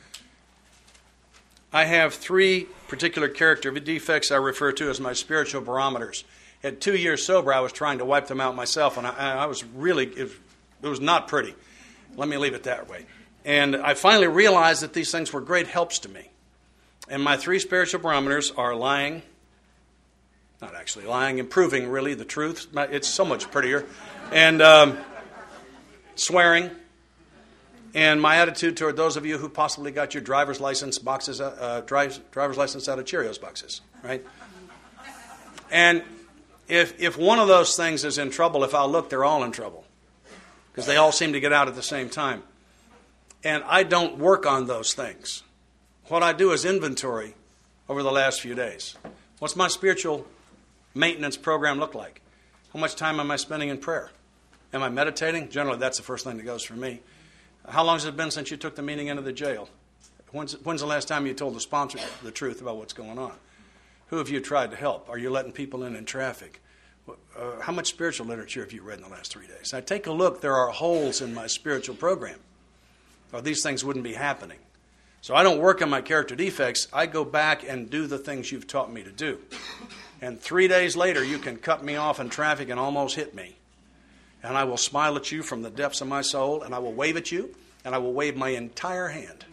I have three particular character defects I refer to as my spiritual barometers. At two years sober, I was trying to wipe them out myself, and I, I was really, it, it was not pretty. Let me leave it that way. And I finally realized that these things were great helps to me. And my three spiritual barometers are lying, not actually lying, improving really the truth. It's so much prettier. And um, swearing. And my attitude toward those of you who possibly got your driver's license boxes, uh, drive, driver's license out of Cheerios boxes, right? And if if one of those things is in trouble, if I look, they're all in trouble. Because they all seem to get out at the same time. And I don't work on those things. What I do is inventory over the last few days. What's my spiritual maintenance program look like? How much time am I spending in prayer? Am I meditating? Generally, that's the first thing that goes for me. How long has it been since you took the meeting into the jail? When's, when's the last time you told the sponsor the truth about what's going on? Who have you tried to help? Are you letting people in in traffic? Uh, how much spiritual literature have you read in the last three days? I take a look. There are holes in my spiritual program, or these things wouldn't be happening. So I don't work on my character defects. I go back and do the things you've taught me to do. And three days later, you can cut me off in traffic and almost hit me. And I will smile at you from the depths of my soul, and I will wave at you, and I will wave my entire hand.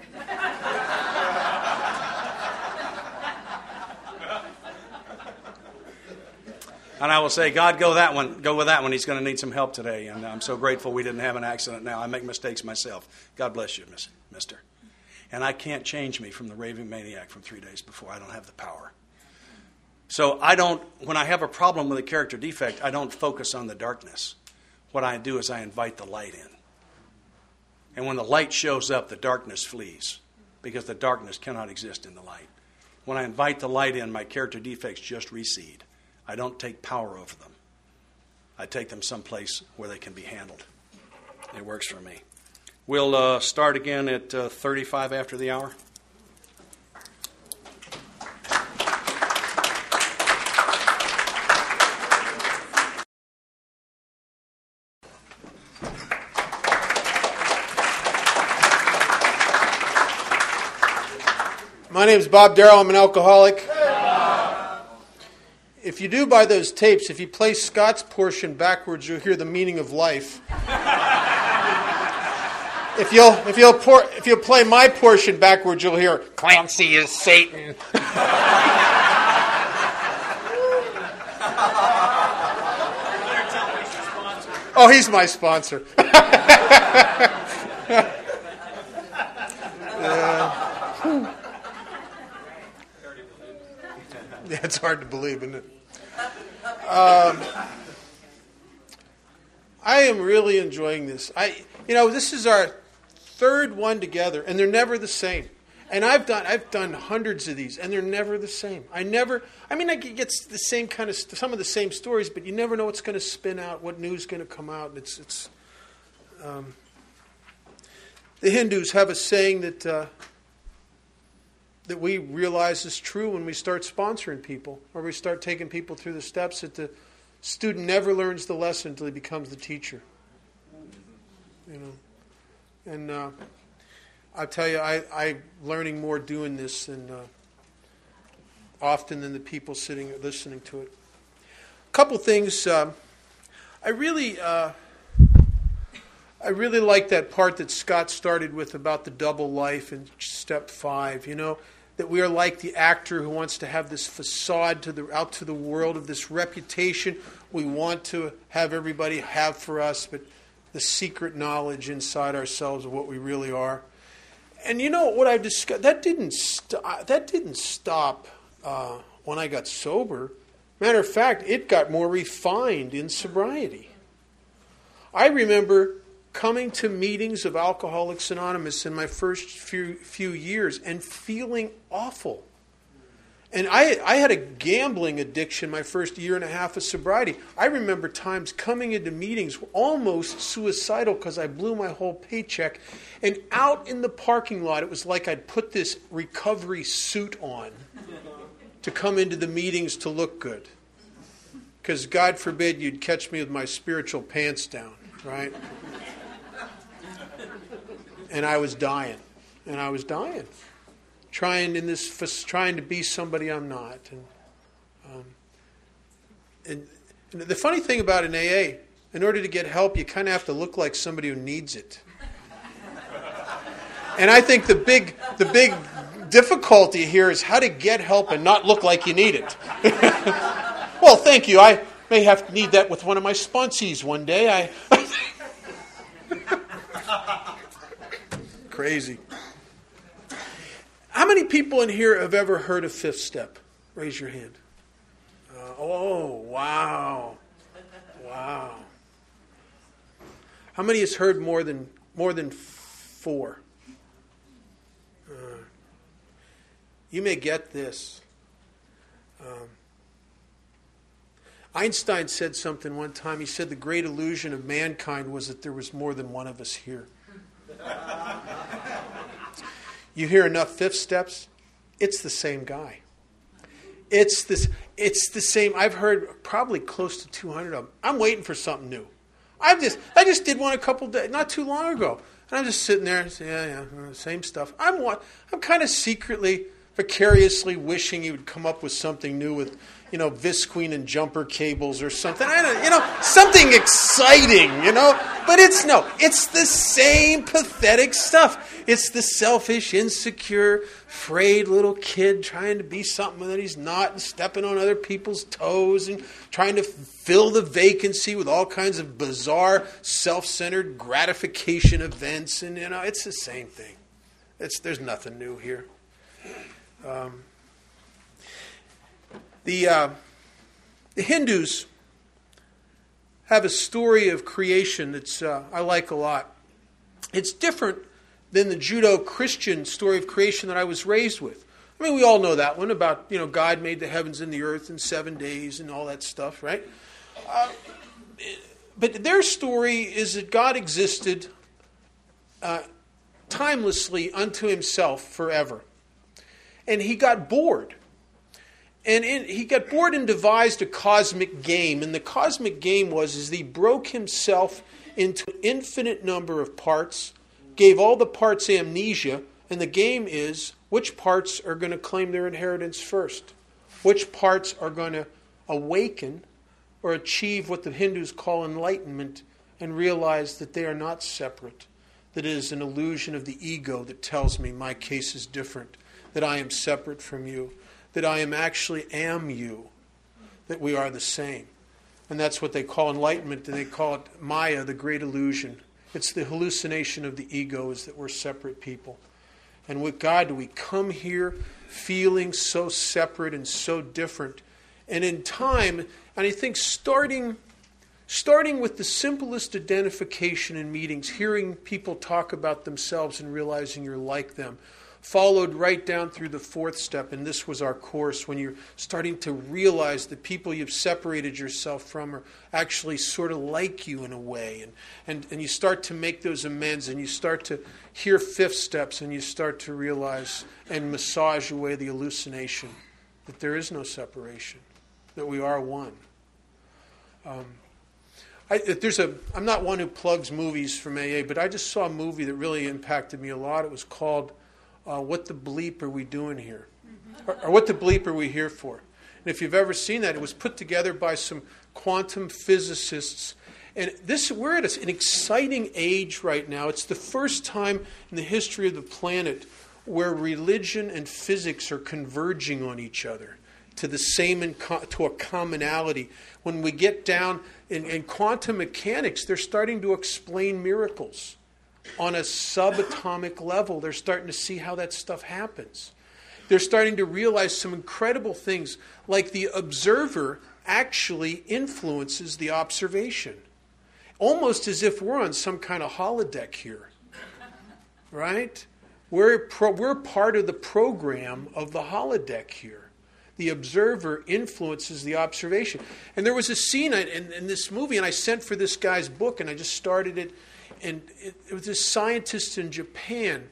And I will say, God, go that one. Go with that one. He's going to need some help today. And I'm so grateful we didn't have an accident now. I make mistakes myself. God bless you, mister. And I can't change me from the raving maniac from three days before. I don't have the power. So I don't, when I have a problem with a character defect, I don't focus on the darkness. What I do is I invite the light in. And when the light shows up, the darkness flees, because the darkness cannot exist in the light. When I invite the light in, my character defects just recede. I don't take power over them. I take them someplace where they can be handled. It works for me. We'll uh, start again at uh, thirty-five after the hour. My name is Bob Darrell. I'm an alcoholic. If you do buy those tapes, if you play Scott's portion backwards, you'll hear the meaning of life. If you'll if you'll pour, if you'll play my portion backwards, you'll hear Clancy is Satan. Oh, he's my sponsor. uh, Yeah, it's hard to believe, isn't it? Um, I am really enjoying this. I, you know, this is our third one together, and they're never the same. And I've done, I've done hundreds of these, and they're never the same. I never, I mean, I get the same kind of, some of the same stories, but you never know what's going to spin out, what news is going to come out. It's, it's. Um, the Hindus have a saying that. Uh, that we realize is true when we start sponsoring people, or we start taking people through the steps, that the student never learns the lesson until he becomes the teacher. You know, and uh, I tell you, I, I'm learning more doing this than uh, often than the people sitting listening to it. A couple things. Um, I really, uh, I really like that part that Scott started with about the double life in step five. You know. that we are like the actor who wants to have this facade to the, out to the world of this reputation we want to have everybody have for us, but the secret knowledge inside ourselves of what we really are. And you know what I've discovered? That didn't st- that didn't stop uh, when I got sober. Matter of fact, it got more refined in sobriety. I remember coming to meetings of Alcoholics Anonymous in my first few few years and feeling awful. And I I had a gambling addiction my first year and a half of sobriety. I remember times coming into meetings almost suicidal because I blew my whole paycheck. And out in the parking lot, it was like I'd put this recovery suit on to come into the meetings to look good. Because God forbid you'd catch me with my spiritual pants down, right? And I was dying. And I was dying. Trying in this, trying to be somebody I'm not. And, um, and, and the funny thing about an A A, in order to get help, you kind of have to look like somebody who needs it. And I think the big, the big difficulty here is how to get help and not look like you need it. Well, thank you. I may have to need that with one of my sponsees one day. I. Crazy. How many people in here have ever heard of Fifth Step? Raise your hand. Uh, oh, wow. Wow. How many has heard more than more than four? Uh, you may get this. Um, Einstein said something one time. He said the great illusion of mankind was that there was more than one of us here. You hear enough fifth steps, it's the same guy. It's this. It's the same. I've heard probably close to two hundred of them. I'm waiting for something new. I've just. I just did one a couple days, not too long ago, and I'm just sitting there and saying, yeah, yeah, same stuff. I'm. I'm kind of secretly, vicariously wishing he would come up with something new with, you know, visqueen and jumper cables or something. I don't, you know, something exciting, you know. But it's no. It's the same pathetic stuff. It's the selfish, insecure, frayed little kid trying to be something that he's not and stepping on other people's toes and trying to fill the vacancy with all kinds of bizarre, self-centered gratification events. And, you know, it's the same thing. It's There's nothing new here. Um, the, uh, the Hindus have a story of creation that's uh, I like a lot. It's different than the Judeo-Christian story of creation that I was raised with. I mean, we all know that one about, you know, God made the heavens and the earth in seven days and all that stuff, right? Uh, but their story is that God existed uh, timelessly unto himself forever. And he got bored. And in, he got bored and devised a cosmic game. And the cosmic game was is that he broke himself into an infinite number of parts, gave all the parts amnesia, and the game is which parts are going to claim their inheritance first? Which parts are going to awaken or achieve what the Hindus call enlightenment and realize that they are not separate, that it is an illusion of the ego that tells me my case is different, that I am separate from you, that I am actually am you, that we are the same. And that's what they call enlightenment, and they call it Maya, the great illusion. It's the hallucination of the ego is that we're separate people. And with God, do we come here feeling so separate and so different? And in time, and I think starting, starting with the simplest identification in meetings, hearing people talk about themselves and realizing you're like them, followed right down through the fourth step, and this was our course, when you're starting to realize the people you've separated yourself from are actually sort of like you in a way, and, and, and you start to make those amends, and you start to hear fifth steps, and you start to realize and massage away the hallucination that there is no separation, that we are one. Um, I, there's a, I'm not one who plugs movies from A A, but I just saw a movie that really impacted me a lot. It was called Uh, What the Bleep Are We Doing Here? Or, or What the Bleep Are We Here For? And if you've ever seen that, it was put together by some quantum physicists. And this, we're at an exciting age right now. It's the first time in the history of the planet where religion and physics are converging on each other to the same, in, to a commonality. When we get down in, in quantum mechanics, they're starting to explain miracles. On a subatomic level, they're starting to see how that stuff happens. They're starting to realize some incredible things, like the observer actually influences the observation. Almost as if we're on some kind of holodeck here. Right? We're, pro, we're part of the program of the holodeck here. The observer influences the observation. And there was a scene in, in this movie, and I sent for this guy's book, and I just started it. And it, it was this scientist in Japan.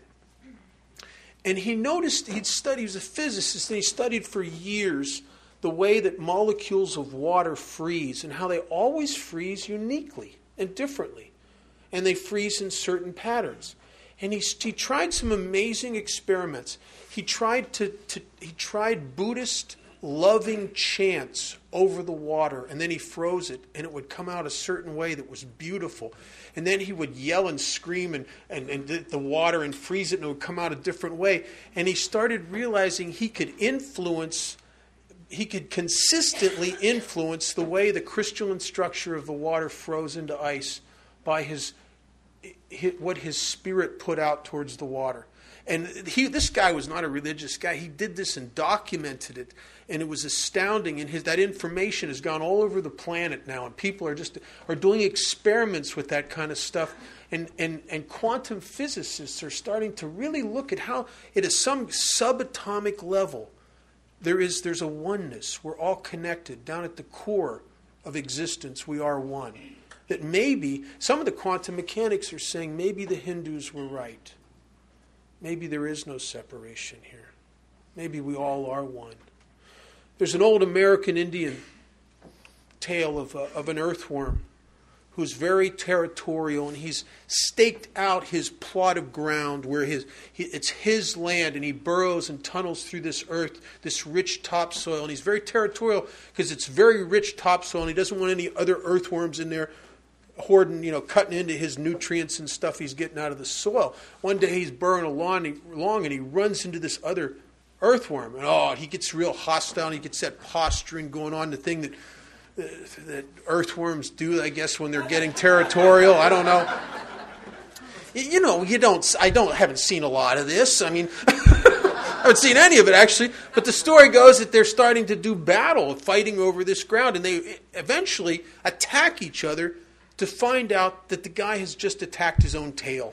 And he noticed, he'd studied, he was a physicist, and he studied for years the way that molecules of water freeze and how they always freeze uniquely and differently. And they freeze in certain patterns. And he, he tried some amazing experiments. He tried to, to he tried Buddhist loving chants over the water, and then he froze it, and it would come out a certain way that was beautiful. And then he would yell and scream and, and, and the, the water and freeze it, and it would come out a different way. And he started realizing he could influence, he could consistently influence the way the crystalline structure of the water froze into ice by his, his what his spirit put out towards the water. And he, this guy was not a religious guy. He did this and documented it, and it was astounding. And his, that information has gone all over the planet now, and people are just are doing experiments with that kind of stuff. And and and quantum physicists are starting to really look at how, at a some subatomic level, there is there's a oneness. We're all connected down at the core of existence. We are one. That maybe some of the quantum mechanics are saying maybe the Hindus were right. Maybe there is no separation here. Maybe we all are one. There's an old American Indian tale of, a, of an earthworm who's very territorial, and he's staked out his plot of ground where his he, it's his land, and he burrows and tunnels through this earth, this rich topsoil, and he's very territorial because it's very rich topsoil, and he doesn't want any other earthworms in there hoarding, you know, cutting into his nutrients and stuff he's getting out of the soil. One day he's burrowing along, along and he runs into this other earthworm. And oh, he gets real hostile, and he gets that posturing going on, the thing that, uh, that earthworms do, I guess, when they're getting territorial. I don't know. You know, you don't, I don't, haven't seen a lot of this. I mean, I haven't seen any of it, actually. But the story goes that they're starting to do battle, fighting over this ground, and they eventually attack each other to find out that the guy has just attacked his own tail.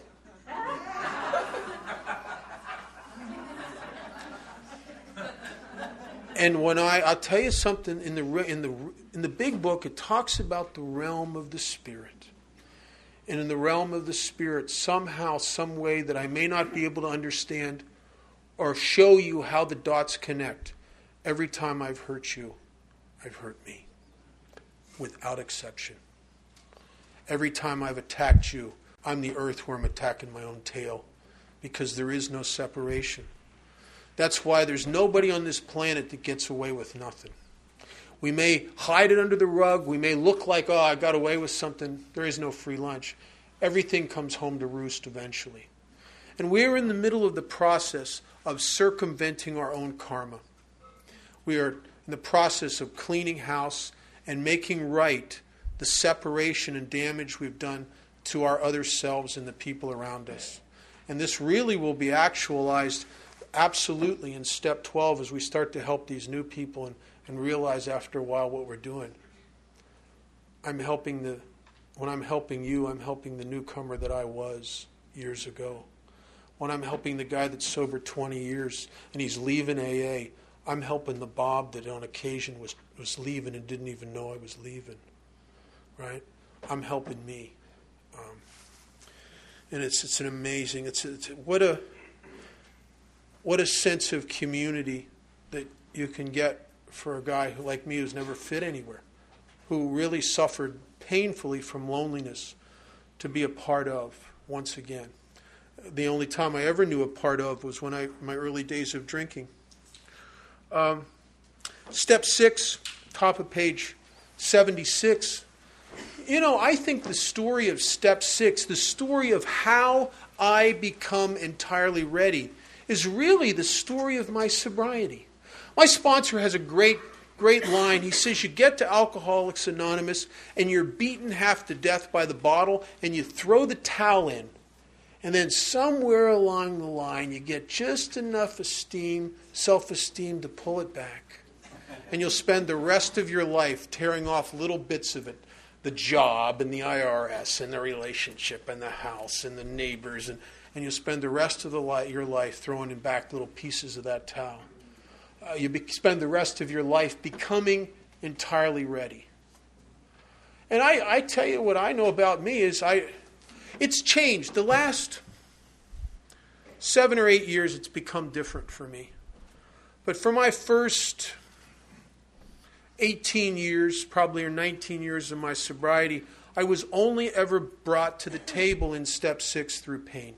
And when I, I'll tell you something, in the in the in the big book, it talks about the realm of the spirit. And in the realm of the spirit, somehow, some way that I may not be able to understand or show you how the dots connect, every time I've hurt you, I've hurt me, without exception. Every time I've attacked you, I'm the earthworm attacking my own tail, because there is no separation. That's why there's nobody on this planet that gets away with nothing. We may hide it under the rug. We may look like, oh, I got away with something. There is no free lunch. Everything comes home to roost eventually. And we're in the middle of the process of circumventing our own karma. We are in the process of cleaning house and making right the separation and damage we've done to our other selves and the people around us. And this really will be actualized absolutely in step twelve as we start to help these new people and, and realize after a while what we're doing. I'm helping the, when I'm helping you, I'm helping the newcomer that I was years ago. When I'm helping the guy that's sober twenty years and he's leaving A A, I'm helping the Bob that on occasion was, was leaving and didn't even know I was leaving. Right? I'm helping me. Um, and it's it's an amazing, it's, it's what a what a sense of community that you can get for a guy who, like me, who's never fit anywhere, who really suffered painfully from loneliness, to be a part of once again. The only time I ever knew a part of was when I, my early days of drinking. Um, step six, top of page seventy-six. You know, I think the story of step six, the story of how I become entirely ready, is really the story of my sobriety. My sponsor has a great, great line. He says you get to Alcoholics Anonymous and you're beaten half to death by the bottle and you throw the towel in. And then somewhere along the line you get just enough esteem, self-esteem to pull it back. And you'll spend the rest of your life tearing off little bits of it. The job and the I R S and the relationship and the house and the neighbors. And, and you'll spend the rest of the li- your life throwing in back little pieces of that towel. Uh, you be- spend the rest of your life becoming entirely ready. And I, I tell you what I know about me is I, it's changed. The last seven or eight years it's become different for me. But for my first eighteen years, probably, or nineteen years of my sobriety, I was only ever brought to the table in step six through pain.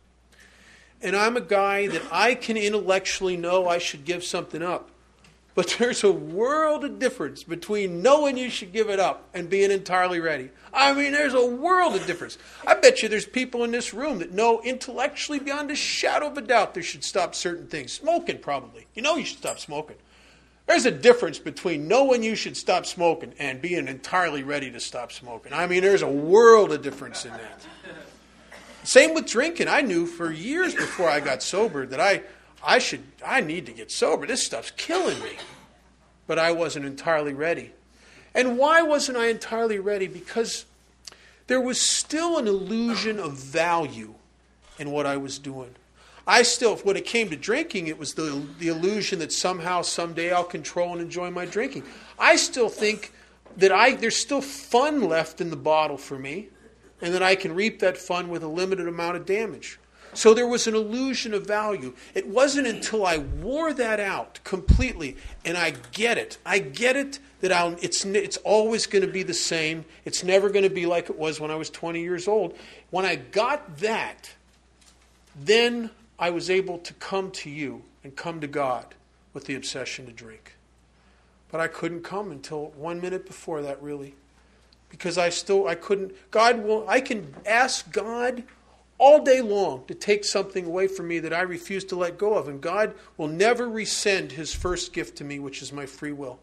And I'm a guy that I can intellectually know I should give something up. But there's a world of difference between knowing you should give it up and being entirely ready. I mean, there's a world of difference. I bet you there's people in this room that know intellectually beyond a shadow of a doubt they should stop certain things. Smoking, probably. You know you should stop smoking. There's a difference between knowing you should stop smoking and being entirely ready to stop smoking. I mean, there's a world of difference in that. Same with drinking. I knew for years before I got sober that I, I should, I need to get sober. This stuff's killing me. But I wasn't entirely ready. And why wasn't I entirely ready? Because there was still an illusion of value in what I was doing. I still, when it came to drinking, it was the, the illusion that somehow, someday I'll control and enjoy my drinking. I still think that I there's still fun left in the bottle for me, and that I can reap that fun with a limited amount of damage. So there was an illusion of value. It wasn't until I wore that out completely, and I get it. I get it that I'll, it's, it's always going to be the same. It's never going to be like it was when I was twenty years old. When I got that, then I was able to come to you and come to God with the obsession to drink. But I couldn't come until one minute before that, really. Because I still, I couldn't, God will, I can ask God all day long to take something away from me that I refuse to let go of. And God will never rescind his first gift to me, which is my free will.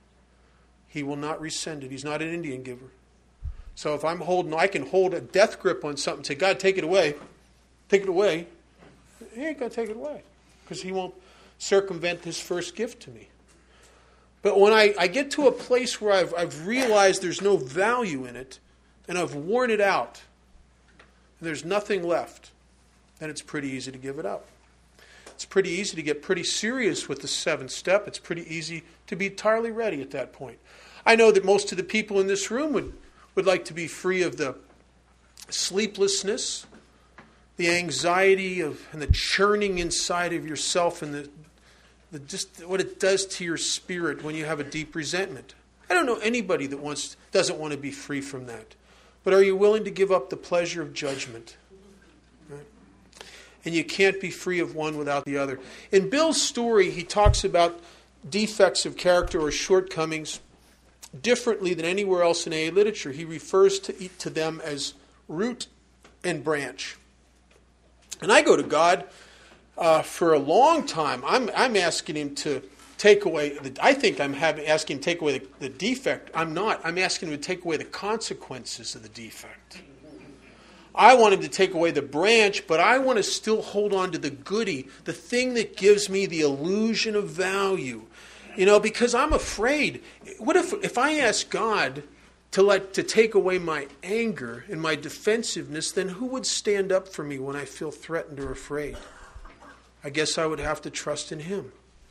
He will not rescind it. He's not an Indian giver. So if I'm holding, I can hold a death grip on something and say, God, take it away. Take it away. He ain't going to take it away. Because he won't circumvent his first gift to me. But when I, I get to a place where I've, I've realized there's no value in it, and I've worn it out, and there's nothing left, then it's pretty easy to give it up. It's pretty easy to get pretty serious with the seventh step. It's pretty easy to be entirely ready at that point. I know that most of the people in this room would, would like to be free of the sleeplessness, the anxiety of, and the churning inside of yourself, and the, the just what it does to your spirit when you have a deep resentment. I don't know anybody that wants doesn't want to be free from that. But are you willing to give up the pleasure of judgment? Right? And you can't be free of one without the other. In Bill's story, he talks about defects of character or shortcomings differently than anywhere else in A A literature. He refers to, to them as root and branch. And I go to God uh, for a long time. I'm, I'm asking him to take away, the, I think I'm having, asking him to take away the, the defect. I'm not. I'm asking him to take away the consequences of the defect. I want him to take away the branch, but I want to still hold on to the goody, the thing that gives me the illusion of value. You know, because I'm afraid. What if, if I ask God to let to take away my anger and my defensiveness, then who would stand up for me when I feel threatened or afraid? I guess I would have to trust in him.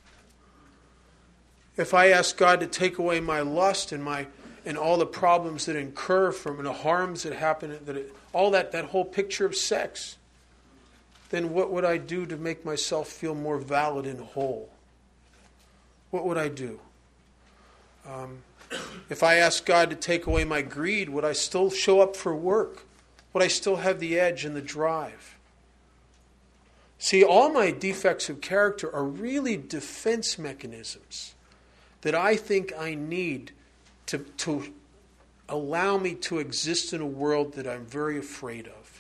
If I ask God to take away my lust and my and all the problems that incur from and the harms that happen, that it, all that, that whole picture of sex, then what would I do to make myself feel more valid and whole? What would I do? Um, if I ask God to take away my greed, would I still show up for work? Would I still have the edge and the drive? See, all my defects of character are really defense mechanisms that I think I need to, to allow me to exist in a world that I'm very afraid of.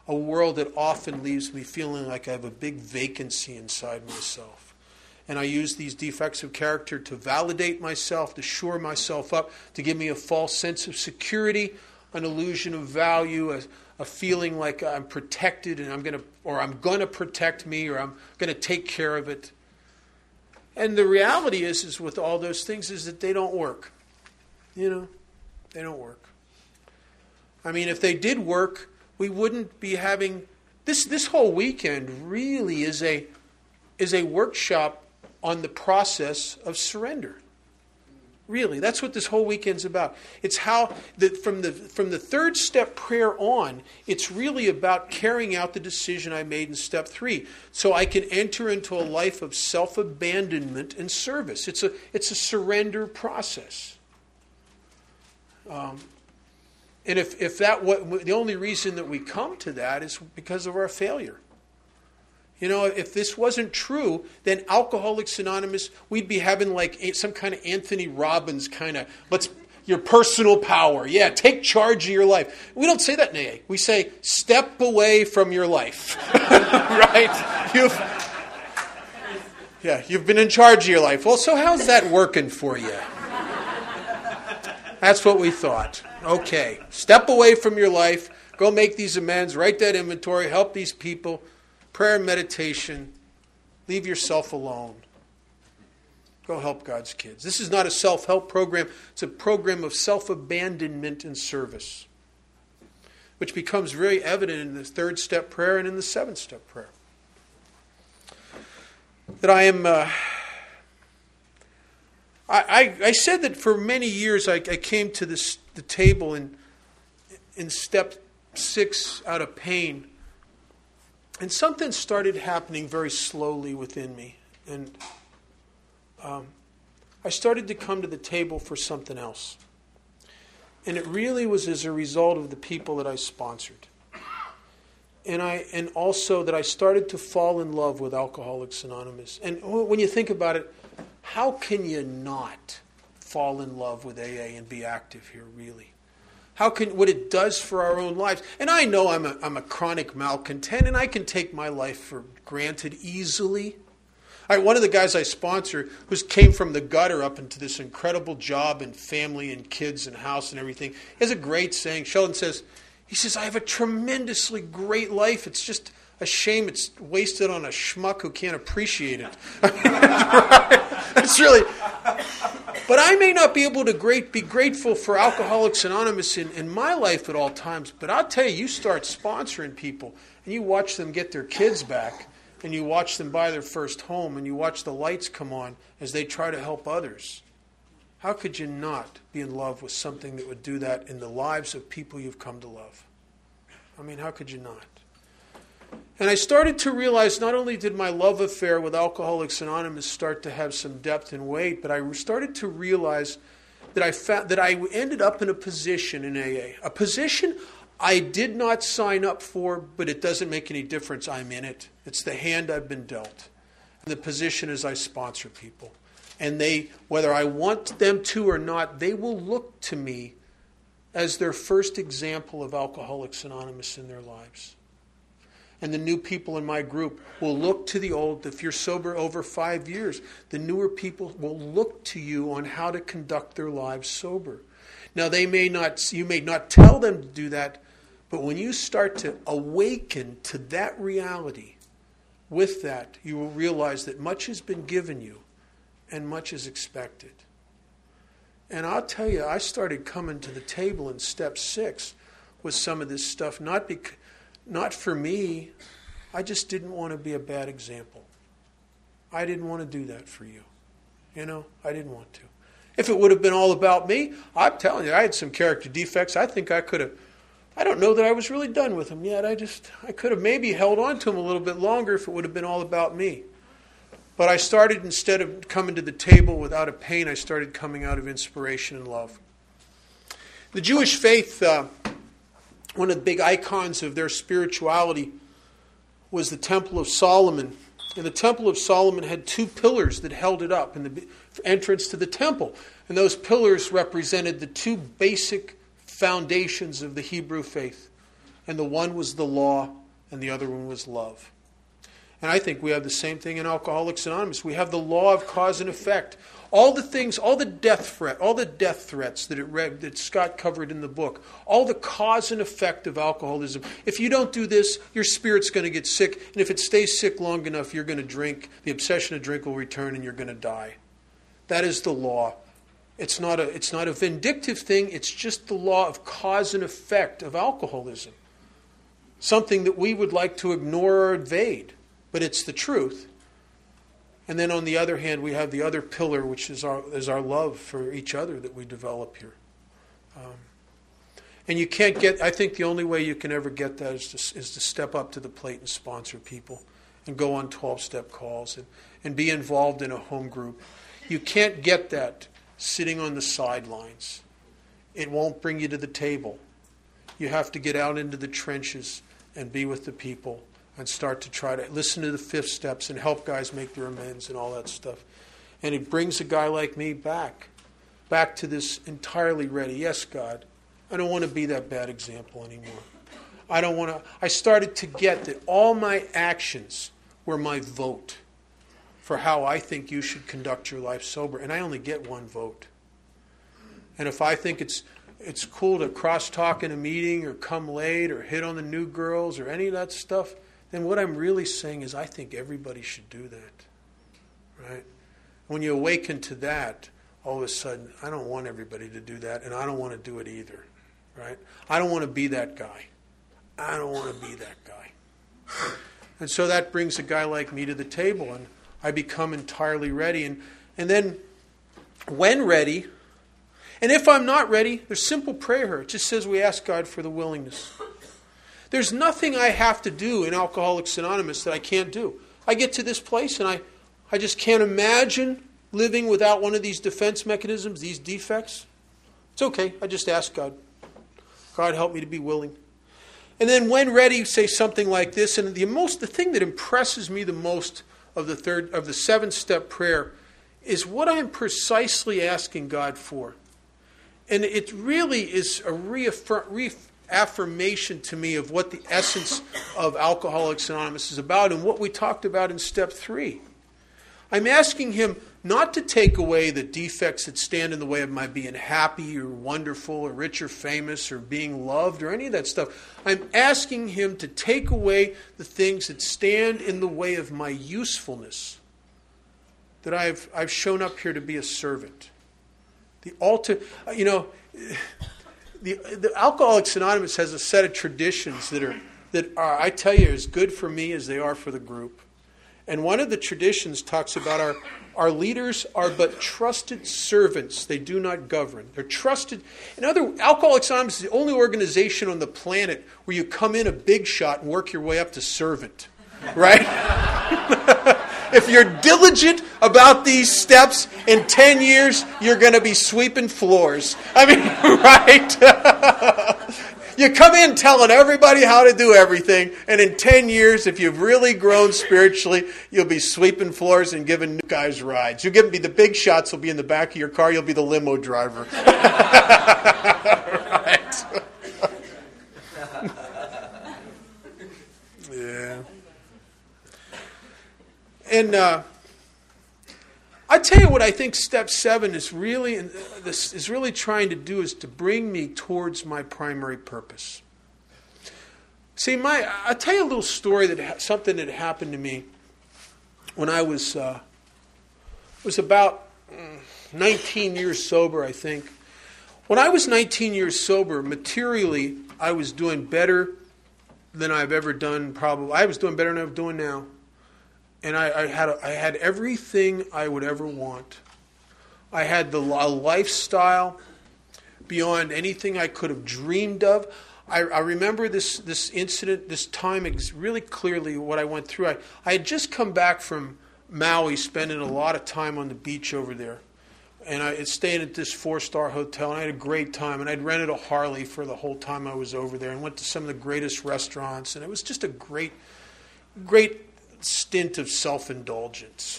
a world that often leaves me feeling like I have a big vacancy inside myself. And I use these defects of character to validate myself, to shore myself up, to give me a false sense of security, an illusion of value, a, a feeling like I'm protected and I'm going to, or I'm going to protect me, or I'm going to take care of it. And the reality is, is with all those things, is that they don't work. You know, they don't work. I mean, if they did work, we wouldn't be having this. This whole weekend really is a is a workshop on the process of surrender. Really, that's what this whole weekend's about. It's how that from the from the third step prayer on, it's really about carrying out the decision I made in step three, so I can enter into a life of self-abandonment and service. It's a it's a surrender process. Um, and if if that what the only reason that we come to that is because of our failure. You know, if this wasn't true, then Alcoholics Anonymous, we'd be having like some kind of Anthony Robbins kind of, let's, your personal power. Yeah, take charge of your life. We don't say that in A A. We say, step away from your life. Right? You've, yeah, you've been in charge of your life. Well, so how's that working for you? That's what we thought. Okay, step away from your life. Go make these amends. Write that inventory. Help these people. Prayer and meditation. Leave yourself alone. Go help God's kids. This is not a self-help program. It's a program of self-abandonment and service, which becomes very evident in the third step prayer and in the seventh step prayer. That I am... Uh, I, I, I said that for many years I, I came to this the table in, in step six out of pain. And something started happening very slowly within me. And um, I started to come to the table for something else. And it really was as a result of the people that I sponsored. And I and also that I started to fall in love with Alcoholics Anonymous. And when you think about it, how can you not fall in love with A A and be active here, really? How can what it does for our own lives? And I know I'm a, I'm a chronic malcontent, and I can take my life for granted easily. All right, one of the guys I sponsor, who came from the gutter up into this incredible job and family and kids and house and everything, he has a great saying. Sheldon says, he says, I have a tremendously great life. It's just a shame it's wasted on a schmuck who can't appreciate it. It's really... But I may not be able to great, be grateful for Alcoholics Anonymous in, in my life at all times, but I'll tell you, you start sponsoring people, and you watch them get their kids back, and you watch them buy their first home, and you watch the lights come on as they try to help others. How could you not be in love with something that would do that in the lives of people you've come to love? I mean, how could you not? And I started to realize not only did my love affair with Alcoholics Anonymous start to have some depth and weight, but I started to realize that I found, that I ended up in a position in A A. A position I did not sign up for, but it doesn't make any difference. I'm in it. It's the hand I've been dealt. And the position is I sponsor people. And they, whether I want them to or not, they will look to me as their first example of Alcoholics Anonymous in their lives. And the new people in my group will look to the old. If you're sober over five years, the newer people will look to you on how to conduct their lives sober. Now, they may not, you may not tell them to do that, but when you start to awaken to that reality, with that, you will realize that much has been given you and much is expected. And I'll tell you, I started coming to the table in step six with some of this stuff, not because... Not for me. I just didn't want to be a bad example. I didn't want to do that for you. You know, I didn't want to. If it would have been all about me, I'm telling you, I had some character defects. I think I could have, I don't know that I was really done with them yet. I just, I could have maybe held on to them a little bit longer if it would have been all about me. But I started, instead of coming to the table without a pain, I started coming out of inspiration and love. The Jewish faith... Uh, One of the big icons of their spirituality was the Temple of Solomon. And the Temple of Solomon had two pillars that held it up in the entrance to the temple. And those pillars represented the two basic foundations of the Hebrew faith. and the one was the law, and the other one was love. And I think we have the same thing in Alcoholics Anonymous. We have the law of cause and effect. All the things, all the death threat, all the death threats that it read, that Scott covered in the book, all the cause and effect of alcoholism. If you don't do this, your spirit's going to get sick, and if it stays sick long enough, you're going to drink. The obsession to drink will return, and you're going to die. That is the law. It's not a, it's not a vindictive thing. It's just the law of cause and effect of alcoholism. Something that we would like to ignore or evade, but it's the truth. And then on the other hand, we have the other pillar, which is our is our love for each other that we develop here. Um, and you can't get, I think the only way you can ever get that is to, is to step up to the plate and sponsor people and go on twelve-step calls and, and be involved in a home group. You can't get that sitting on the sidelines. It won't bring you to the table. You have to get out into the trenches and be with the people and start to try to listen to the fifth steps and help guys make their amends and all that stuff. And it brings a guy like me back, back to this entirely ready. Yes, God, I don't want to be that bad example anymore. I don't want to. I started to get that all my actions were my vote for how I think you should conduct your life sober. And I only get one vote. And if I think it's it's cool to cross-talk in a meeting or come late or hit on the new girls or any of that stuff, then what I'm really saying is I think everybody should do that. Right? When you awaken to that, all of a sudden, I don't want everybody to do that, and I don't want to do it either. Right? I don't want to be that guy. I don't want to be that guy. And so that brings a guy like me to the table, and I become entirely ready. And, and then when ready, and if I'm not ready, there's simple prayer here. It just says we ask God for the willingness. There's nothing I have to do in Alcoholics Anonymous that I can't do. I get to this place and I, I just can't imagine living without one of these defense mechanisms, these defects. It's okay. I just ask God. God, help me to be willing. And then when ready, say something like this. And the most, the thing that impresses me the most of the third of the seven-step prayer is what I'm precisely asking God for. And it really is a reaffirm, reaffirmation to me of what the essence of Alcoholics Anonymous is about and what we talked about in step three. I'm asking him not to take away the defects that stand in the way of my being happy or wonderful or rich or famous or being loved or any of that stuff. I'm asking him to take away the things that stand in the way of my usefulness, that I've I've shown up here to be a servant. The altar, you know, the, the Alcoholics Anonymous has a set of traditions that are that are, I tell you, as good for me as they are for the group. And one of the traditions talks about our our leaders are but trusted servants. They do not govern. They're trusted. In other, Alcoholics Anonymous is the only organization on the planet where you come in a big shot and work your way up to servant. Right? If you're diligent about these steps, in ten years, you're going to be sweeping floors. I mean, right? You come in telling everybody how to do everything, and in ten years, if you've really grown spiritually, you'll be sweeping floors and giving new guys rides. You'll be the big shots will be in the back of your car. You'll be the limo driver. Right? Yeah. And uh, I tell you what I think step seven is really uh, this is really trying to do is to bring me towards my primary purpose. See, my I'll tell you a little story that something that happened to me when I was uh, was about nineteen years sober, I think. When I was nineteen years sober, materially, I was doing better than I've ever done. Probably, I was doing better than I'm doing now. And I, I had a, I had everything I would ever want. I had the a lifestyle beyond anything I could have dreamed of. I, I remember this this incident, this time ex- really clearly what I went through. I, I had just come back from Maui, spending a lot of time on the beach over there. And I had stayed at this four-star hotel, and I had a great time. And I'd rented a Harley for the whole time I was over there and went to some of the greatest restaurants. And it was just a great, great stint of self-indulgence.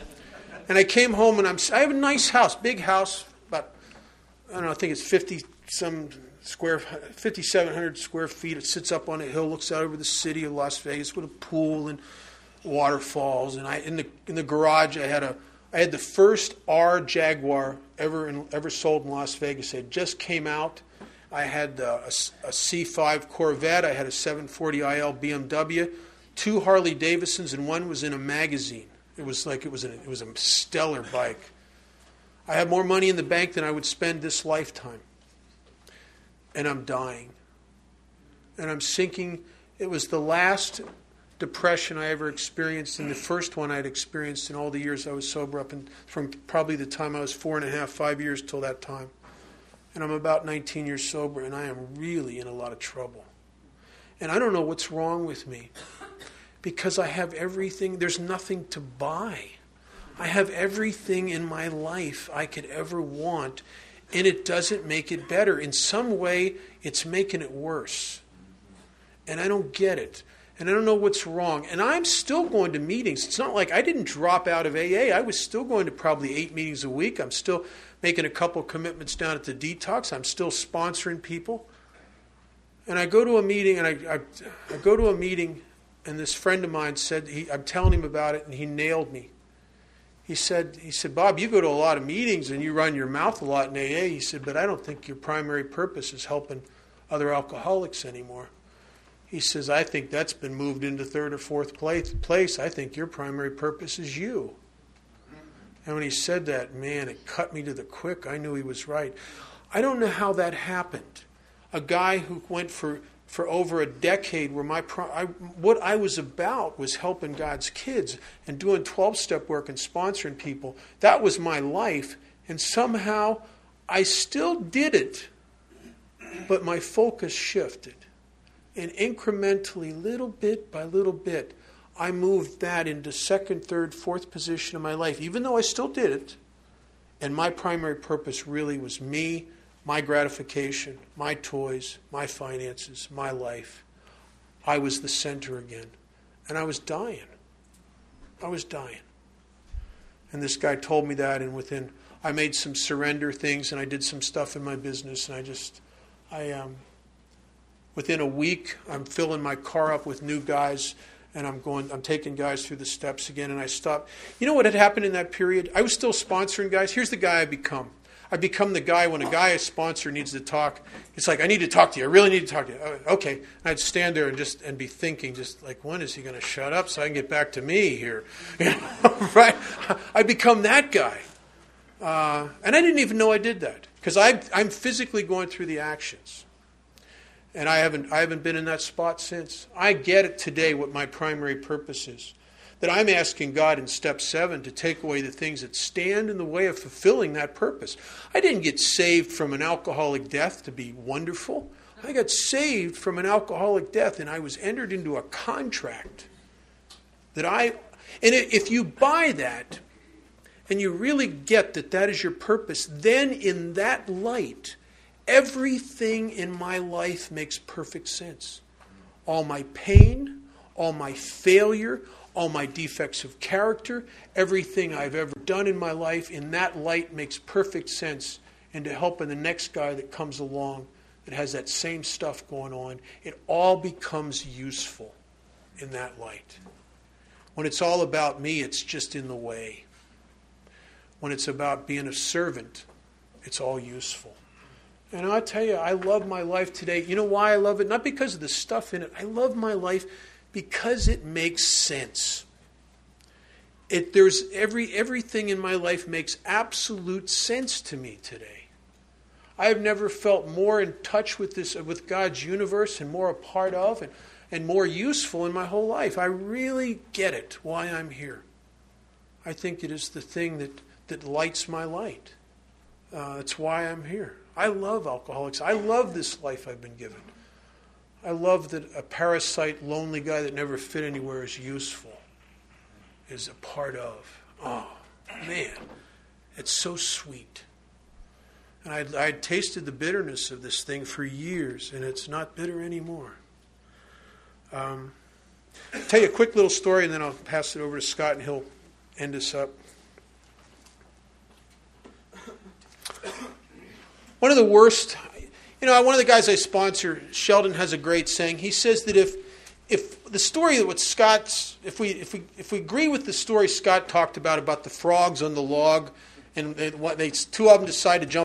And I came home and I'm I have a nice house, big house, about I don't know, I think it's fifty, some square, fifty-seven hundred square feet. It sits up on a hill, looks out over the city of Las Vegas with a pool and waterfalls. And I in the in the garage, I had a I had the first R Jaguar ever in, ever sold in Las Vegas. It just came out. I had a, a, a C five Corvette. I had a seven forty I L B M W, two Harley Davidsons, and one was in a magazine. It was like it was an, it was a stellar bike. I had more money in the bank than I would spend this lifetime. And I'm dying. And I'm sinking. It was the last depression I ever experienced, and the first one I'd experienced in all the years I was sober, up in, from probably the time I was four and a half, five years till that time. And I'm about nineteen years sober, and I am really in a lot of trouble. And I don't know what's wrong with me, because I have everything. There's nothing to buy. I have everything in my life I could ever want, and it doesn't make it better. In some way, it's making it worse. And I don't get it. And I don't know what's wrong. And I'm still going to meetings. It's not like I didn't drop out of A A. I was still going to probably eight meetings a week. I'm still making a couple commitments down at the detox. I'm still sponsoring people. And I go to a meeting, and I, I, I go to a meeting, and this friend of mine said, he, I'm telling him about it, and he nailed me. He said, he said, Bob, you go to a lot of meetings and you run your mouth a lot in A A. He said, but I don't think your primary purpose is helping other alcoholics anymore. He says, I think that's been moved into third or fourth place. I think your primary purpose is you. And when he said that, man, it cut me to the quick. I knew he was right. I don't know how that happened. A guy who went for, for over a decade where my I, what I was about was helping God's kids and doing twelve-step work and sponsoring people. That was my life. And somehow I still did it, but my focus shifted. And incrementally, little bit by little bit, I moved that into second, third, fourth position in my life, even though I still did it. And my primary purpose really was me, my gratification, my toys, my finances, my life. I was the center again. And I was dying. I was dying. And this guy told me that, and within, I made some surrender things, and I did some stuff in my business, and I just, I, um, within a week, I'm filling my car up with new guys, and I'm going. I'm taking guys through the steps again, and I stopped. You know what had happened in that period? I was still sponsoring guys. Here's the guy I become. I become the guy when a guy, a sponsor, needs to talk. It's like, I need to talk to you. I really need to talk to you. Okay. And I'd stand there and just and be thinking, just like, when is he going to shut up so I can get back to me here? You know, right? I become that guy. Uh, and I didn't even know I did that, because I'm physically going through the actions. And I haven't I haven't been in that spot since. I get it today what my primary purpose is. That I'm asking God in step seven to take away the things that stand in the way of fulfilling that purpose. I didn't get saved from an alcoholic death to be wonderful. I got saved from an alcoholic death, and I was entered into a contract that I... And if you buy that, and you really get that that is your purpose, then in that light, everything in my life makes perfect sense. All my pain, all my failure, all my defects of character, everything I've ever done in my life, in that light makes perfect sense. And to helping the next guy that comes along that has that same stuff going on, it all becomes useful in that light. When it's all about me, it's just in the way. When it's about being a servant, it's all useful. And I'll tell you, I love my life today. You know why I love it? Not because of the stuff in it. I love my life because it makes sense. It there's every everything in my life makes absolute sense to me today. I have never felt more in touch with this, with God's universe, and more a part of, and, and more useful in my whole life. I really get it, why I'm here. I think it is the thing that, that lights my light. Uh, that's why I'm here. I love alcoholics. I love this life I've been given. I love that a parasite, lonely guy that never fit anywhere is useful, is a part of. Oh, man, it's so sweet. And I'd, I'd tasted the bitterness of this thing for years, and it's not bitter anymore. Um, I'll tell you a quick little story, and then I'll pass it over to Scott, and he'll end us up. One of the worst, You know, one of the guys I sponsor, Sheldon, has a great saying. He says that if if the story that what Scott's, if we if we if we agree with the story Scott talked about about the frogs on the log, and they, what they two of them decide to jump